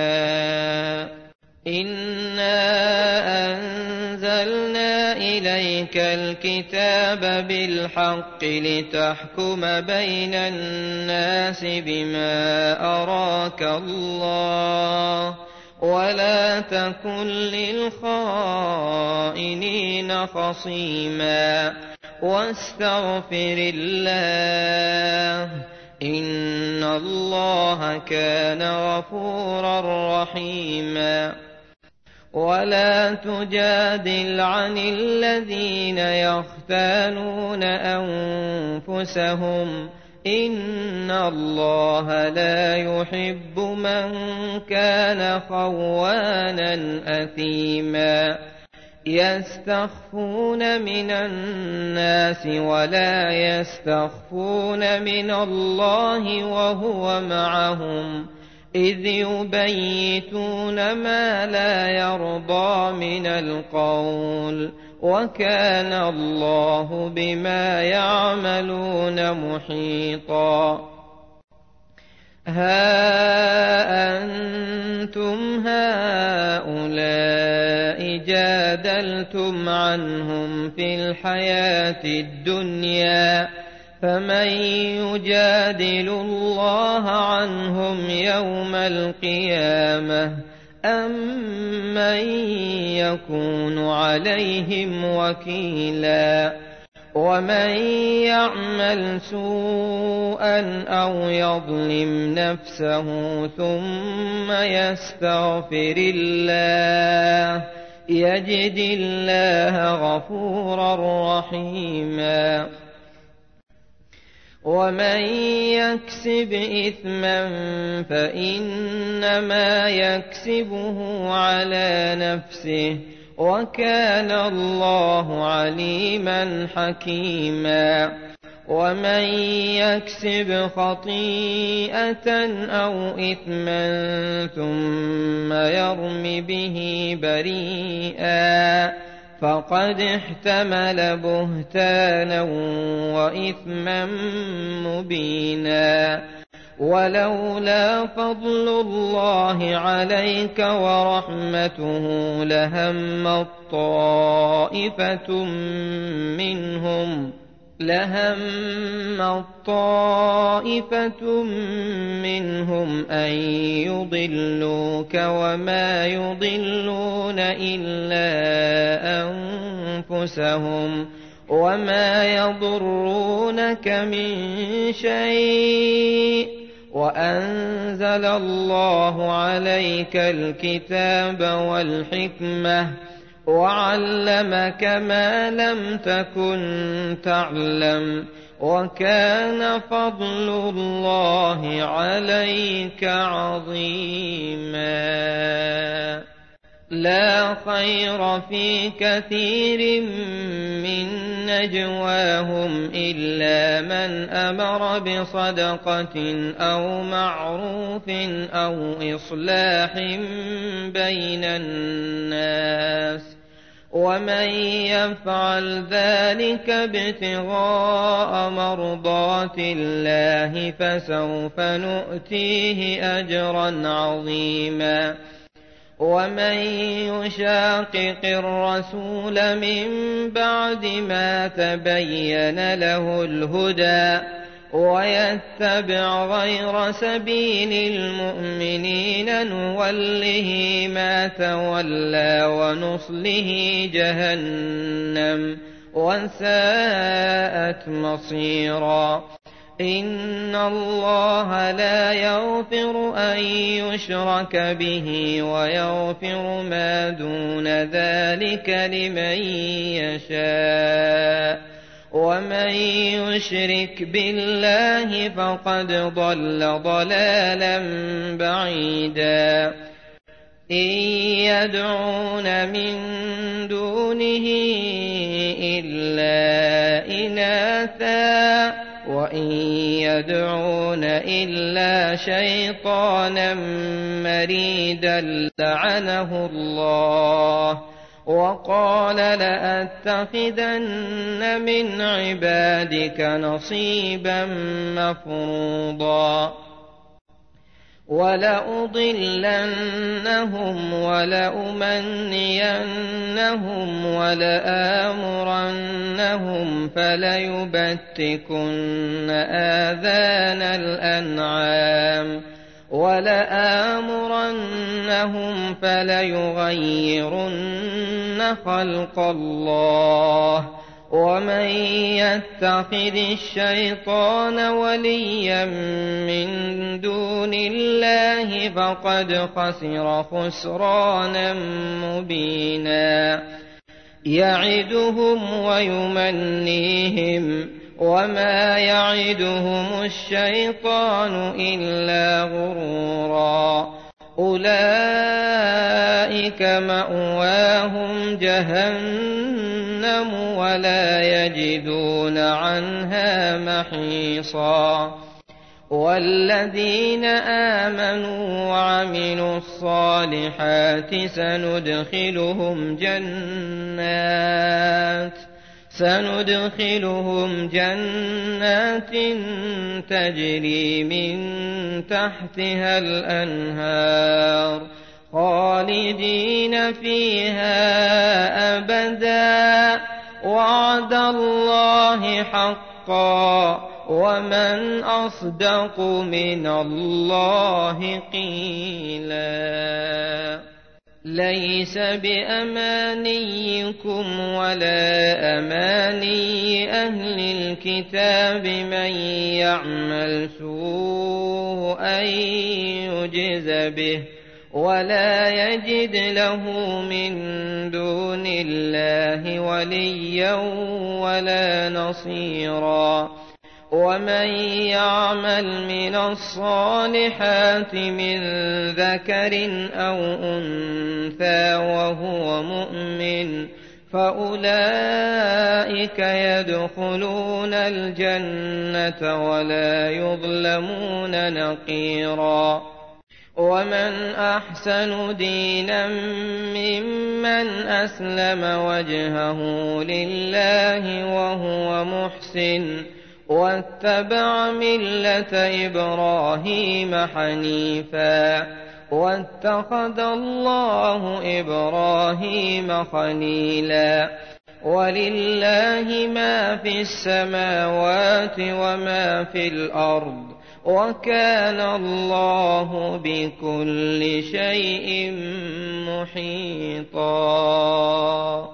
إنا أنزلنا إليك الكتاب بالحق لتحكم بين الناس بما أراك الله ولا تكن للخائنين خصيما واستغفر الله إن الله كان غفورا رحيما ولا تجادل عن الذين يختانون أنفسهم إن الله لا يحب من كان خوانا أثيما يستخفون من الناس ولا يستخفون من الله وهو معهم إذ يبيتون ما لا يرضى من القول وكان الله بما يعملون محيطا ها أنتم هؤلاء جادلتم عنهم في الحياة الدنيا فمن يجادل الله عنهم يوم القيامة أم من يكون عليهم وكيلا ومن يعمل سوءا أو يظلم نفسه ثم يستغفر الله يجد الله غفورا رحيما ومن يكسب إثما فإنما يكسبه على نفسه وكان الله عليما حكيما ومن يكسب خطيئة أو إثما ثم يرم به بريئا فقد احتمل بهتانا وإثما مبينا ولولا فضل الله عليك ورحمته لهم طائفة منهم أن يضلوك وما يضلون إلا أنفسهم وما يضرونك من شيء وأنزل الله عليك الكتاب والحكمة وعلمك ما لم تكن تعلم وكان فضل الله عليك عظيما لا خير في كثير من نجواهم إلا من أمر بصدقة أو معروف أو إصلاح بين الناس ومن يفعل ذلك ابتغاء مرضات الله فسوف نؤتيه أجرا عظيما ومن يشاقق الرسول من بعد ما تبين له الهدى ويتبع غير سبيل المؤمنين نوله ما تولى ونصله جهنم وساءت مصيرا. إن الله لا يغفر أن يشرك به ويغفر ما دون ذلك لمن يشاء، ومن يشرك بالله فقد ضل ضلالا بعيدا. إن يدعون من دونه إلا إناثا وإن يدعون إلا شيطانا مريدا لعنه الله وقال لأتخذن من عبادك نصيبا مفروضا ولأضلنهم ولأمنينهم ولآمرنهم فليبتكن آذان الأنعام ولآمرنهم فليغيرن خلق الله. ومن يتخذ الشيطان وليا من دون الله فقد خسر خسرانا مبينا. يعدهم ويمنيهم وما يعدهم الشيطان إلا غرورا. أولئك مأواهم جهنم ولا يجدون عنها محيصا. والذين آمنوا وعملوا الصالحات سندخلهم جنات تجري من تحتها الأنهار خالدين فيها أبدا وعد الله حقا ومن أصدق من الله قيلا. ليس بأمانيكم ولا أماني أهل الكتاب من يعمل سوءا يجز به ولا يجد له من دون الله وليا ولا نصيرا. ومن يعمل من الصالحات من ذكر أو أنثى وهو مؤمن فأولئك يدخلون الجنة ولا يظلمون نقيرا. ومن أحسن دينا ممن أسلم وجهه لله وهو محسن واتبع ملة إبراهيم حنيفا واتخذ الله إبراهيم خليلا. ولله ما في السماوات وما في الأرض وكان الله بكل شيء محيطا.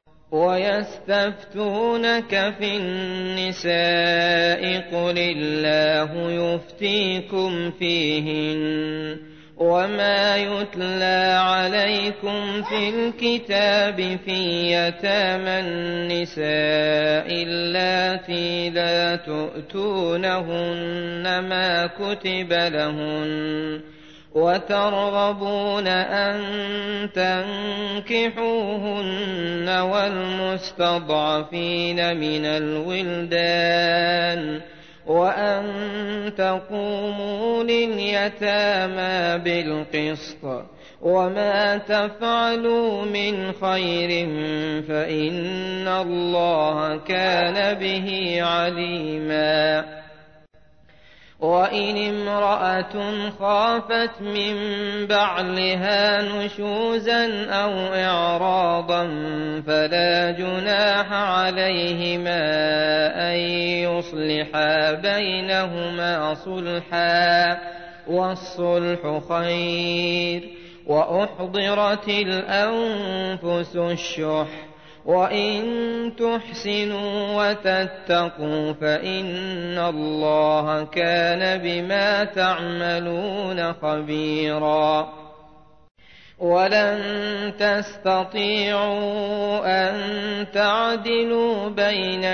ويستفتونك في النساء قل الله يفتيكم فيهن وما يتلى عليكم في الكتاب في يتامى النساء اللاتي لا تؤتونهن ما كتب لهن وترغبون أن تنكحوهن والمستضعفين من الولدان وأن تقوموا لليتامى بالقسط وما تفعلوا من خير فإن الله كان به عليما. وإن امرأة خافت من بعلها نشوزا أو إعراضا فلا جناح عليهما أن يصلحا بينهما صلحا، والصلح خير. وأحضرت الأنفس الشح، وإن تحسنوا وتتقوا فإن الله كان بما تعملون خبيرا. ولن تستطيعوا أن تعدلوا بين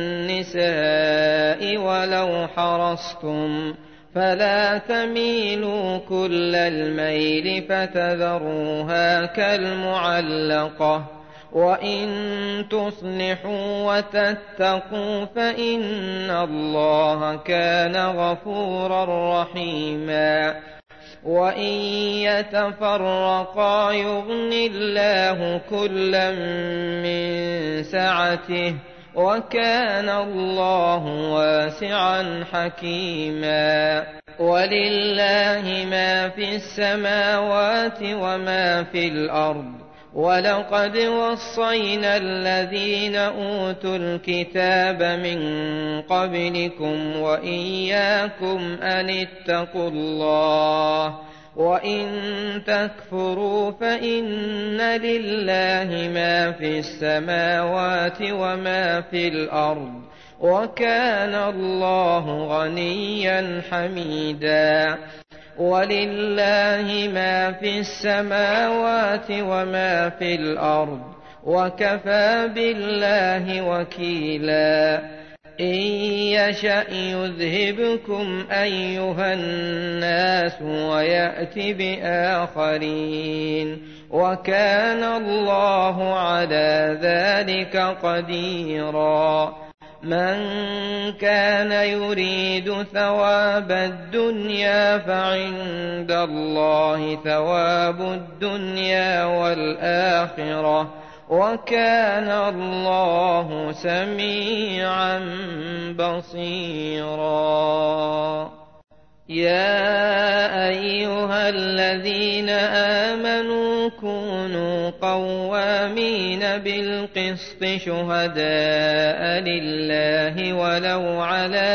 النساء ولو حرصتم، فلا تميلوا كل الميل فتذروها كالمعلقة. وإن تصلحوا وتتقوا فإن الله كان غفورا رحيما. وإن يتفرقا يغن الله كلا من سعته، وكان الله واسعا حكيما. ولله ما في السماوات وما في الأرض، ولقد وصينا الذين أوتوا الكتاب من قبلكم وإياكم أن اتقوا الله، وإن تكفروا فإن لله ما في السماوات وما في الأرض، وكان الله غنيا حميدا. ولله ما في السماوات وما في الأرض، وكفى بالله وكيلا. إن يشأ يذهبكم أيها الناس ويأت بآخرين، وكان الله على ذلك قديرا. من كان يريد ثواب الدنيا فعند الله ثواب الدنيا والآخرة، وكان الله سميعا بصيرا. يا أيها الذين آمنوا كونوا قوامين بالقسط شهداء لله ولو على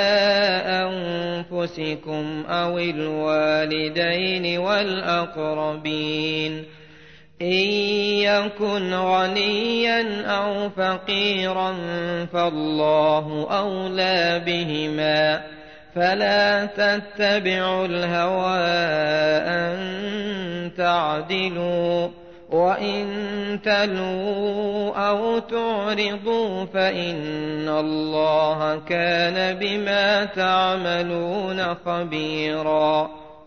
أنفسكم أو الوالدين والأقربين، إن يكن غنيا أو فقيرا فالله أولى بهما، فلا تتبعوا الهوى أن تعدلوا، وإن تلووا أو تعرضوا فإن الله كان بما تعملون خبيرا.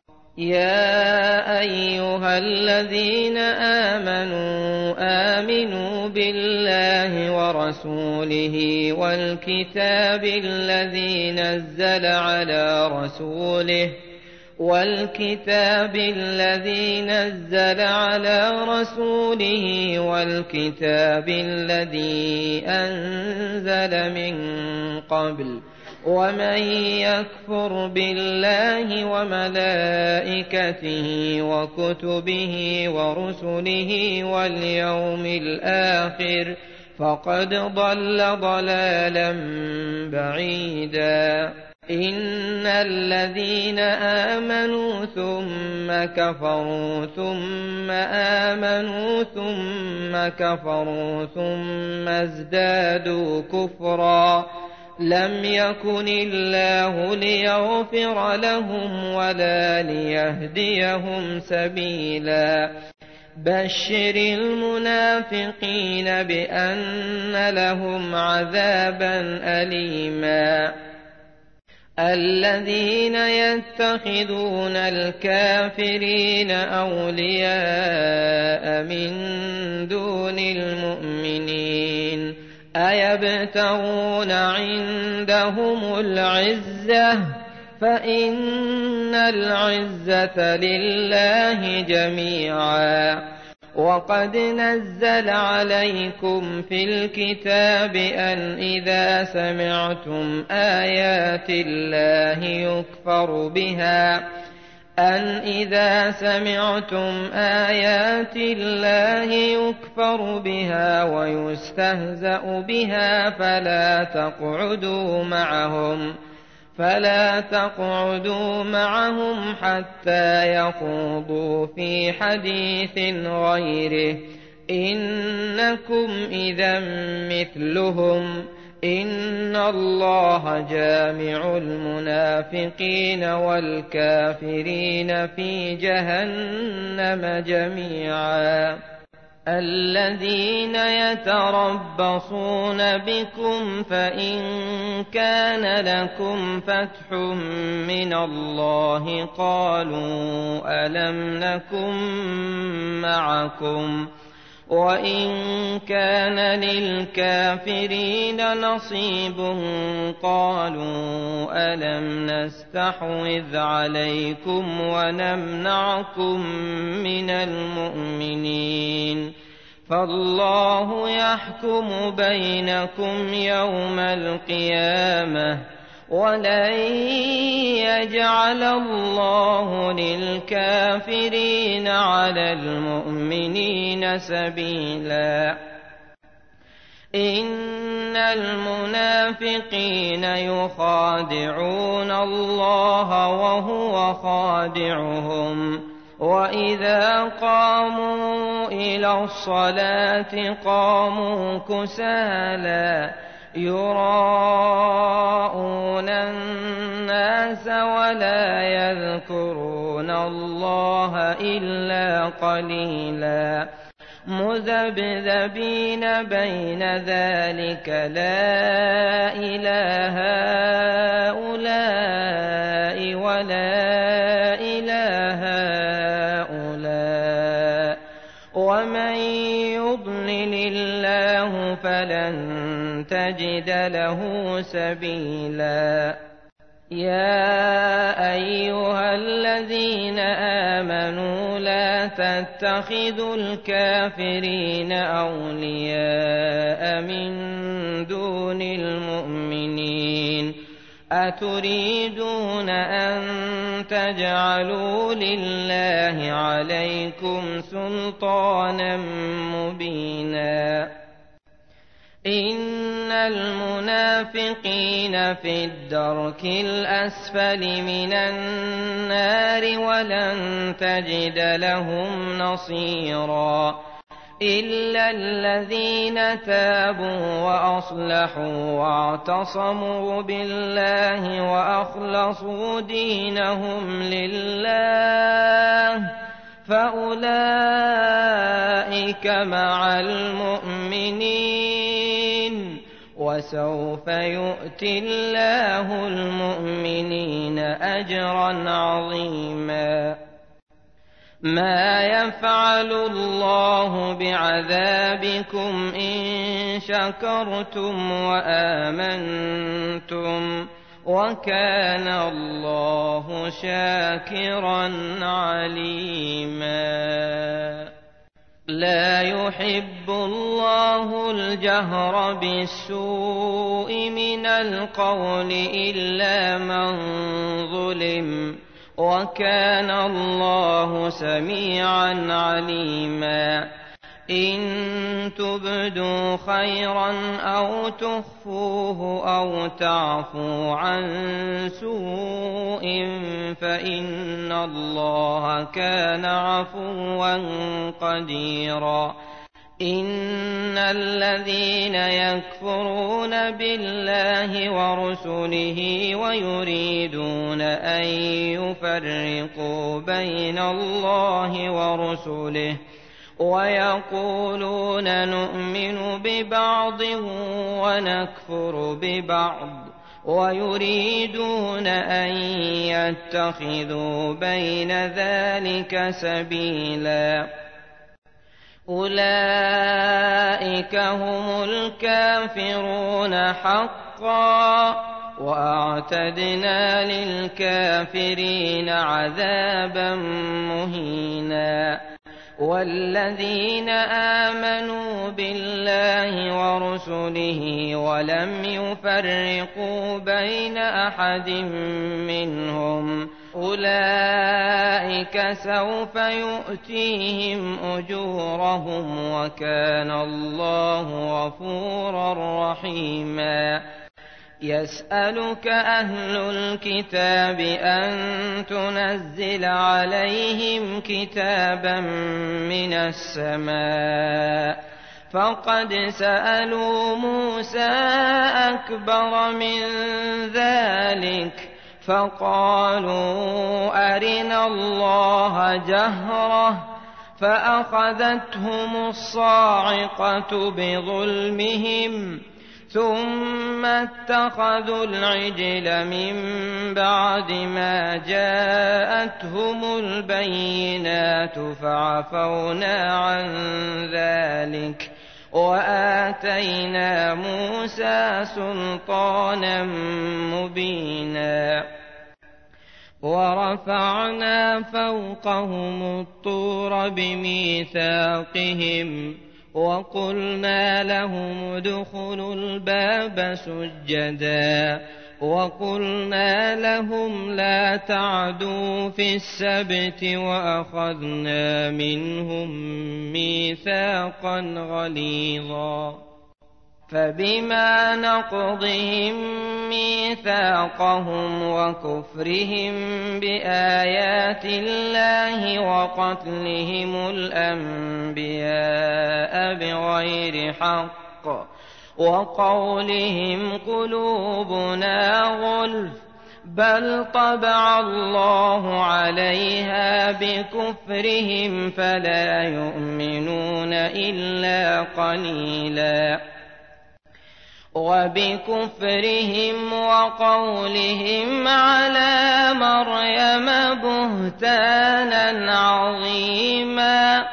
يا أيها الذين آمنوا بالله ورسوله والكتاب الذي نزل على رسوله والكتاب الذي أنزل من قبل، ومن يكفر بالله وملائكته وكتبه ورسله واليوم الآخر فقد ضل ضلالا بعيدا. إن الذين آمنوا ثم كفروا ثم آمنوا ثم كفروا ثم ازدادوا كفرا لم يكن الله ليغفر لهم ولا ليهديهم سبيلا. بشر المنافقين بأن لهم عذابا أليما. الذين يتخذون الكافرين أولياء من دون المؤمنين أيبتغون عندهم العزة فإن العزة لله جميعا. وقد نزل عليكم في الكتاب أن إذا سمعتم آيات الله يكفر بها ويستهزأ بها فلا تقعدوا معهم حتى يخوضوا في حديث غيره إنكم إذا مثلهم إن الله جامع المنافقين والكافرين في جهنم جميعا. الذين يتربصون بكم فإن كان لكم فتح من الله قالوا ألم نكن معكم وإن كان للكافرين نصيب قالوا ألم نستحوذ عليكم ونمنعكم من المؤمنين فالله يحكم بينكم يوم القيامة ولن يجعل الله للكافرين على المؤمنين سبيلا. إن المنافقين يخادعون الله وهو خادعهم وإذا قاموا إلى الصلاة قاموا كسالى يراءون الناس ولا يذكرون الله إلا قليلا مذبذبين بين ذلك لا إله هؤلاء ولا إله هؤلاء ومن يضلل الله فلن تجد له سبيلا. يا أيها الذين آمنوا لا تتخذوا الكافرين أولياء من دون المؤمنين أتريدون أن تجعلوا لله عليكم سلطانا مبينا. إن المنافقين في الدرك الأسفل من النار ولن تجد لهم نصيرا إلا الذين تابوا وأصلحوا واعتصموا بالله وأخلصوا دينهم لله فأولئك مع المؤمنين وسوف يؤتي الله المؤمنين أجرا عظيما. ما يفعل الله بعذابكم إن شكرتم وآمنتم وكان الله شاكرا عليما. لا يحب الله الجهر بالسوء من القول إلا من ظلم وكان الله سميعا عليما. إن تبدوا خيرا أو تخفوه أو تعفوا عن سوء فإن الله كان عفوا قديرا. إن الذين يكفرون بالله ورسله ويريدون أن يفرقوا بين الله ورسله ويقولون نؤمن ببعض ونكفر ببعض ويريدون أن يتخذوا بين ذلك سبيلا أولئك هم الكافرون حقا وأعتدنا للكافرين عذابا مهينا. والذين آمنوا بالله ورسله ولم يفرقوا بين أحد منهم أولئك سوف يؤتيهم أجورهم وكان الله غفورا رحيما. يسألك أهل الكتاب أن تنزل عليهم كتابا من السماء فقد سألوا موسى أكبر من ذلك فقالوا أرنا الله جهرة فأخذتهم الصاعقة بظلمهم ثم اتخذوا العجل من بعد ما جاءتهم البينات فعفونا عن ذلك وآتينا موسى سلطانا مبينا. ورفعنا فوقهم الطور بميثاقهم وقلنا لهم ادخلوا الباب سجدا وقلنا لهم لا تعدوا في السبت وأخذنا منهم ميثاقا غليظا. فبما نقضهم ميثاقهم وكفرهم بآيات الله وقتلهم الأنبياء بغير حق وقولهم قلوبنا غلف بل طبع الله عليها بكفرهم فلا يؤمنون إلا قليلا. وبكفرهم وقولهم على مريم بهتانا عظيما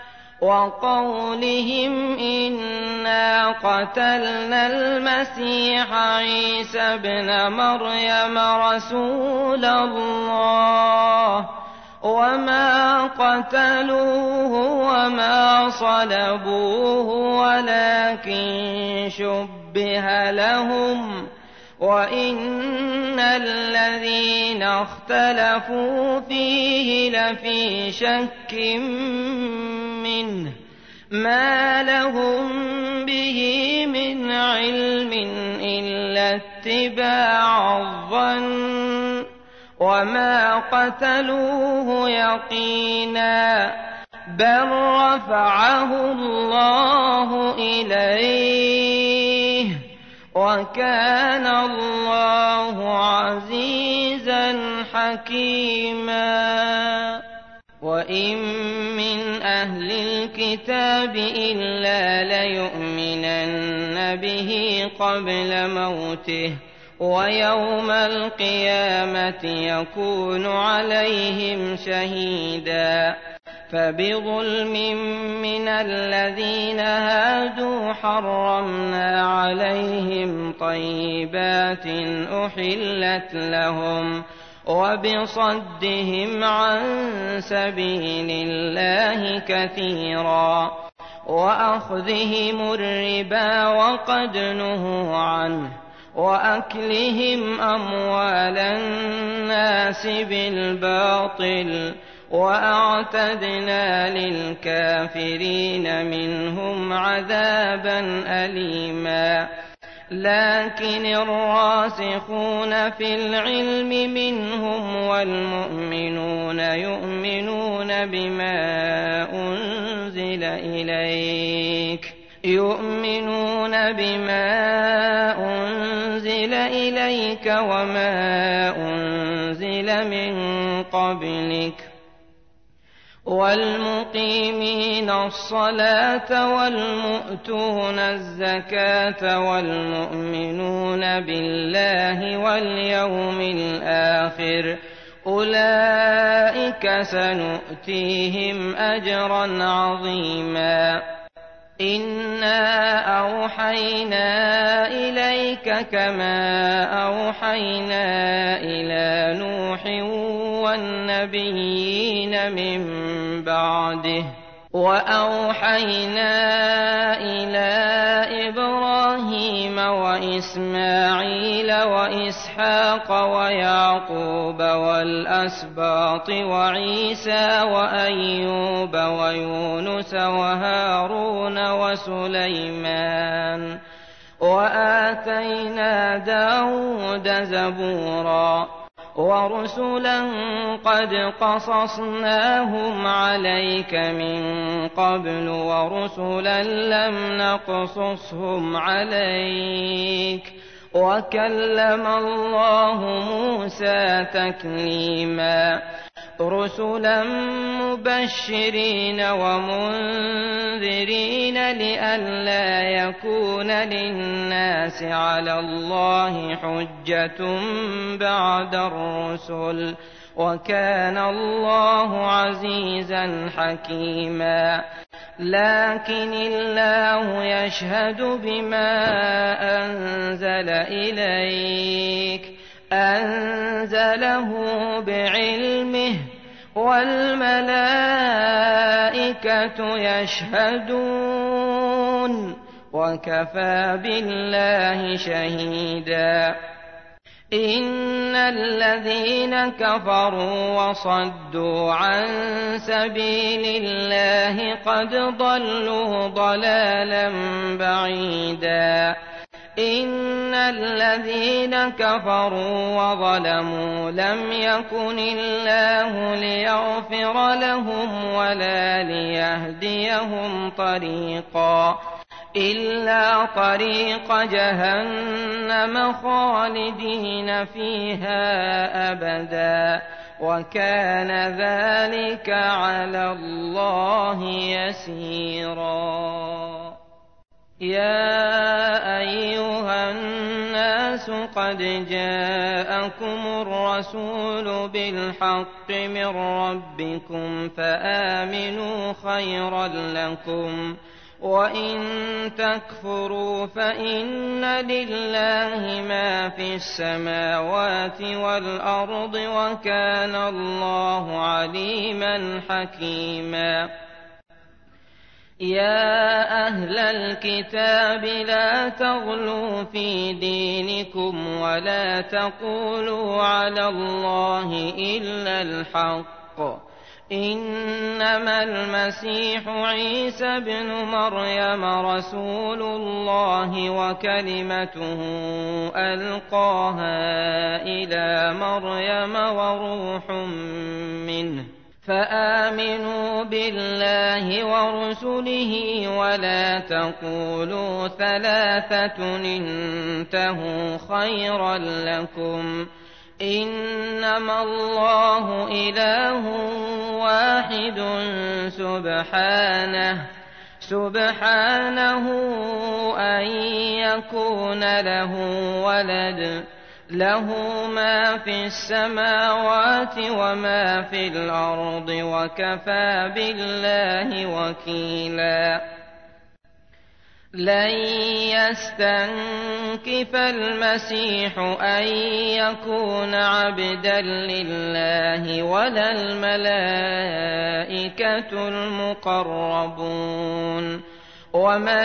وقولهم إنا قتلنا المسيح عيسى ابن مريم رسول الله وما قتلوه وما صلبوه ولكن شبه لهم وإن الذين اختلفوا فيه لفي شك منه ما لهم به من علم إلا اتباع الظن وما قتلوه يقينا بل رفعه الله إليه وكان الله عزيزا حكيما. وإن من أهل الكتاب إلا ليؤمنن به قبل موته ويوم القيامة يكون عليهم شهيدا. فبظلم من الذين هادوا حرمنا عليهم طيبات أحلت لهم وبصدهم عن سبيل الله كثيرا وأخذهم الربا وقد نهوا عنه وأكلهم أموال الناس بالباطل وأعتدنا للكافرين منهم عذابا أليما. لكن الراسخون في العلم منهم والمؤمنون يؤمنون بما أنزل إليك وما أنزل من قبلك والمقيمين الصلاة والمؤتون الزكاة والمؤمنون بالله واليوم الآخر أولئك سنؤتيهم أجرا عظيما. إنا أوحينا إليك كما أوحينا إلى نوح والنبيين من بعده وأوحينا إلى إبراهيم وإسماعيل وإسحاق ويعقوب والأسباط وعيسى وأيوب ويونس وهارون وسليمان وآتينا داود زبورا ورسلا قد قصصناهم عليك من قبل ورسلا لم نقصصهم عليك وكلم الله موسى تكليما رسلا مبشرين ومنذرين لئلا يكون للناس على الله حجة بعد الرسل وكان الله عزيزا حكيما لكن الله يشهد بما أنزل إليك أنزله بعلمه والملائكة يشهدون وكفى بالله شهيدا إن الذين كفروا وصدوا عن سبيل الله قد ضلوا ضلالا بعيدا إن الذين كفروا وظلموا لم يكن الله ليغفر لهم ولا ليهديهم طريقا إلا طريق جهنم خالدين فيها أبدا وكان ذلك على الله يسيرا يا أيها الناس قد جاءكم الرسول بالحق من ربكم فآمنوا خيرا لكم وإن تكفروا فإن لله ما في السماوات والأرض وكان الله عليما حكيما يا أهل الكتاب لا تغلوا في دينكم ولا تقولوا على الله إلا الحق إنما المسيح عيسى بن مريم رسول الله وكلمته ألقاها إلى مريم وروح منه فآمنوا بالله ورسله ولا تقولوا ثلاثة انتهوا خيرا لكم إنما الله إله واحد سبحانه أن يكون له ولد له ما في السماوات وما في الأرض وكفى بالله وكيلا لن يستنكف المسيح أن يكون عبدا لله ولا الملائكة المقربون ومن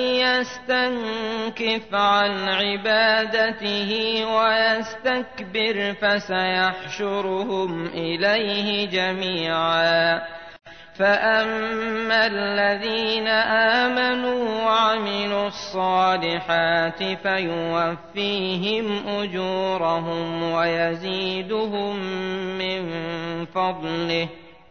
يستنكف عن عبادته ويستكبر فسيحشرهم إليه جميعا فأما الذين آمنوا وعملوا الصالحات فيوفيهم أجورهم ويزيدهم من فضله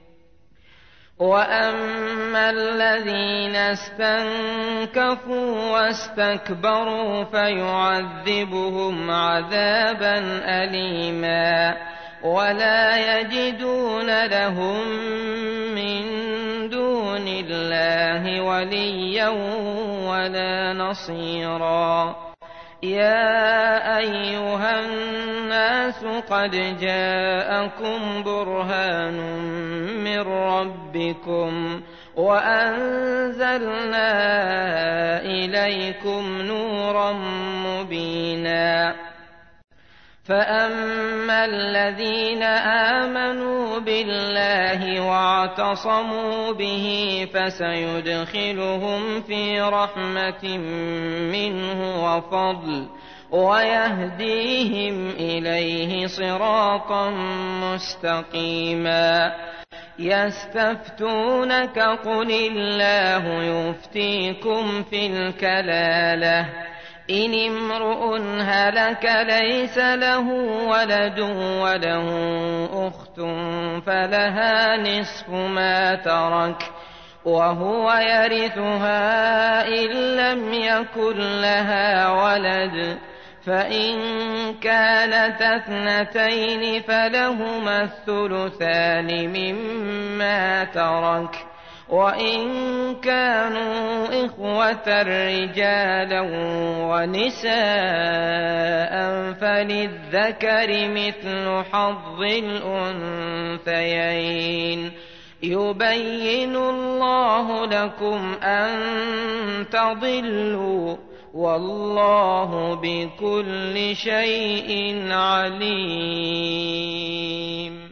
وأما الذين استنكفوا واستكبروا فيعذبهم عذابا أليما ولا يجدون لهم من دون الله وليا ولا نصيرا يا أيها الناس قد جاءكم برهان من ربكم وأنزلنا إليكم نورا مبينا فأما الذين آمنوا بالله واعتصموا به فسيدخلهم في رحمة منه وفضل ويهديهم إليه صراطا مستقيما. يستفتونك قل الله يفتيكم في الكلالة إن امرؤ هلك ليس له ولد وله أخت فلها نصف ما ترك وهو يرثها إن لم يكن لها ولد فإن كانتا اثنتين فلهما الثلثان مما ترك وإن كانوا إخوة رجالا ونساء فللذكر مثل حظ الأنثيين يبين الله لكم أن تضلوا والله بكل شيء عليم.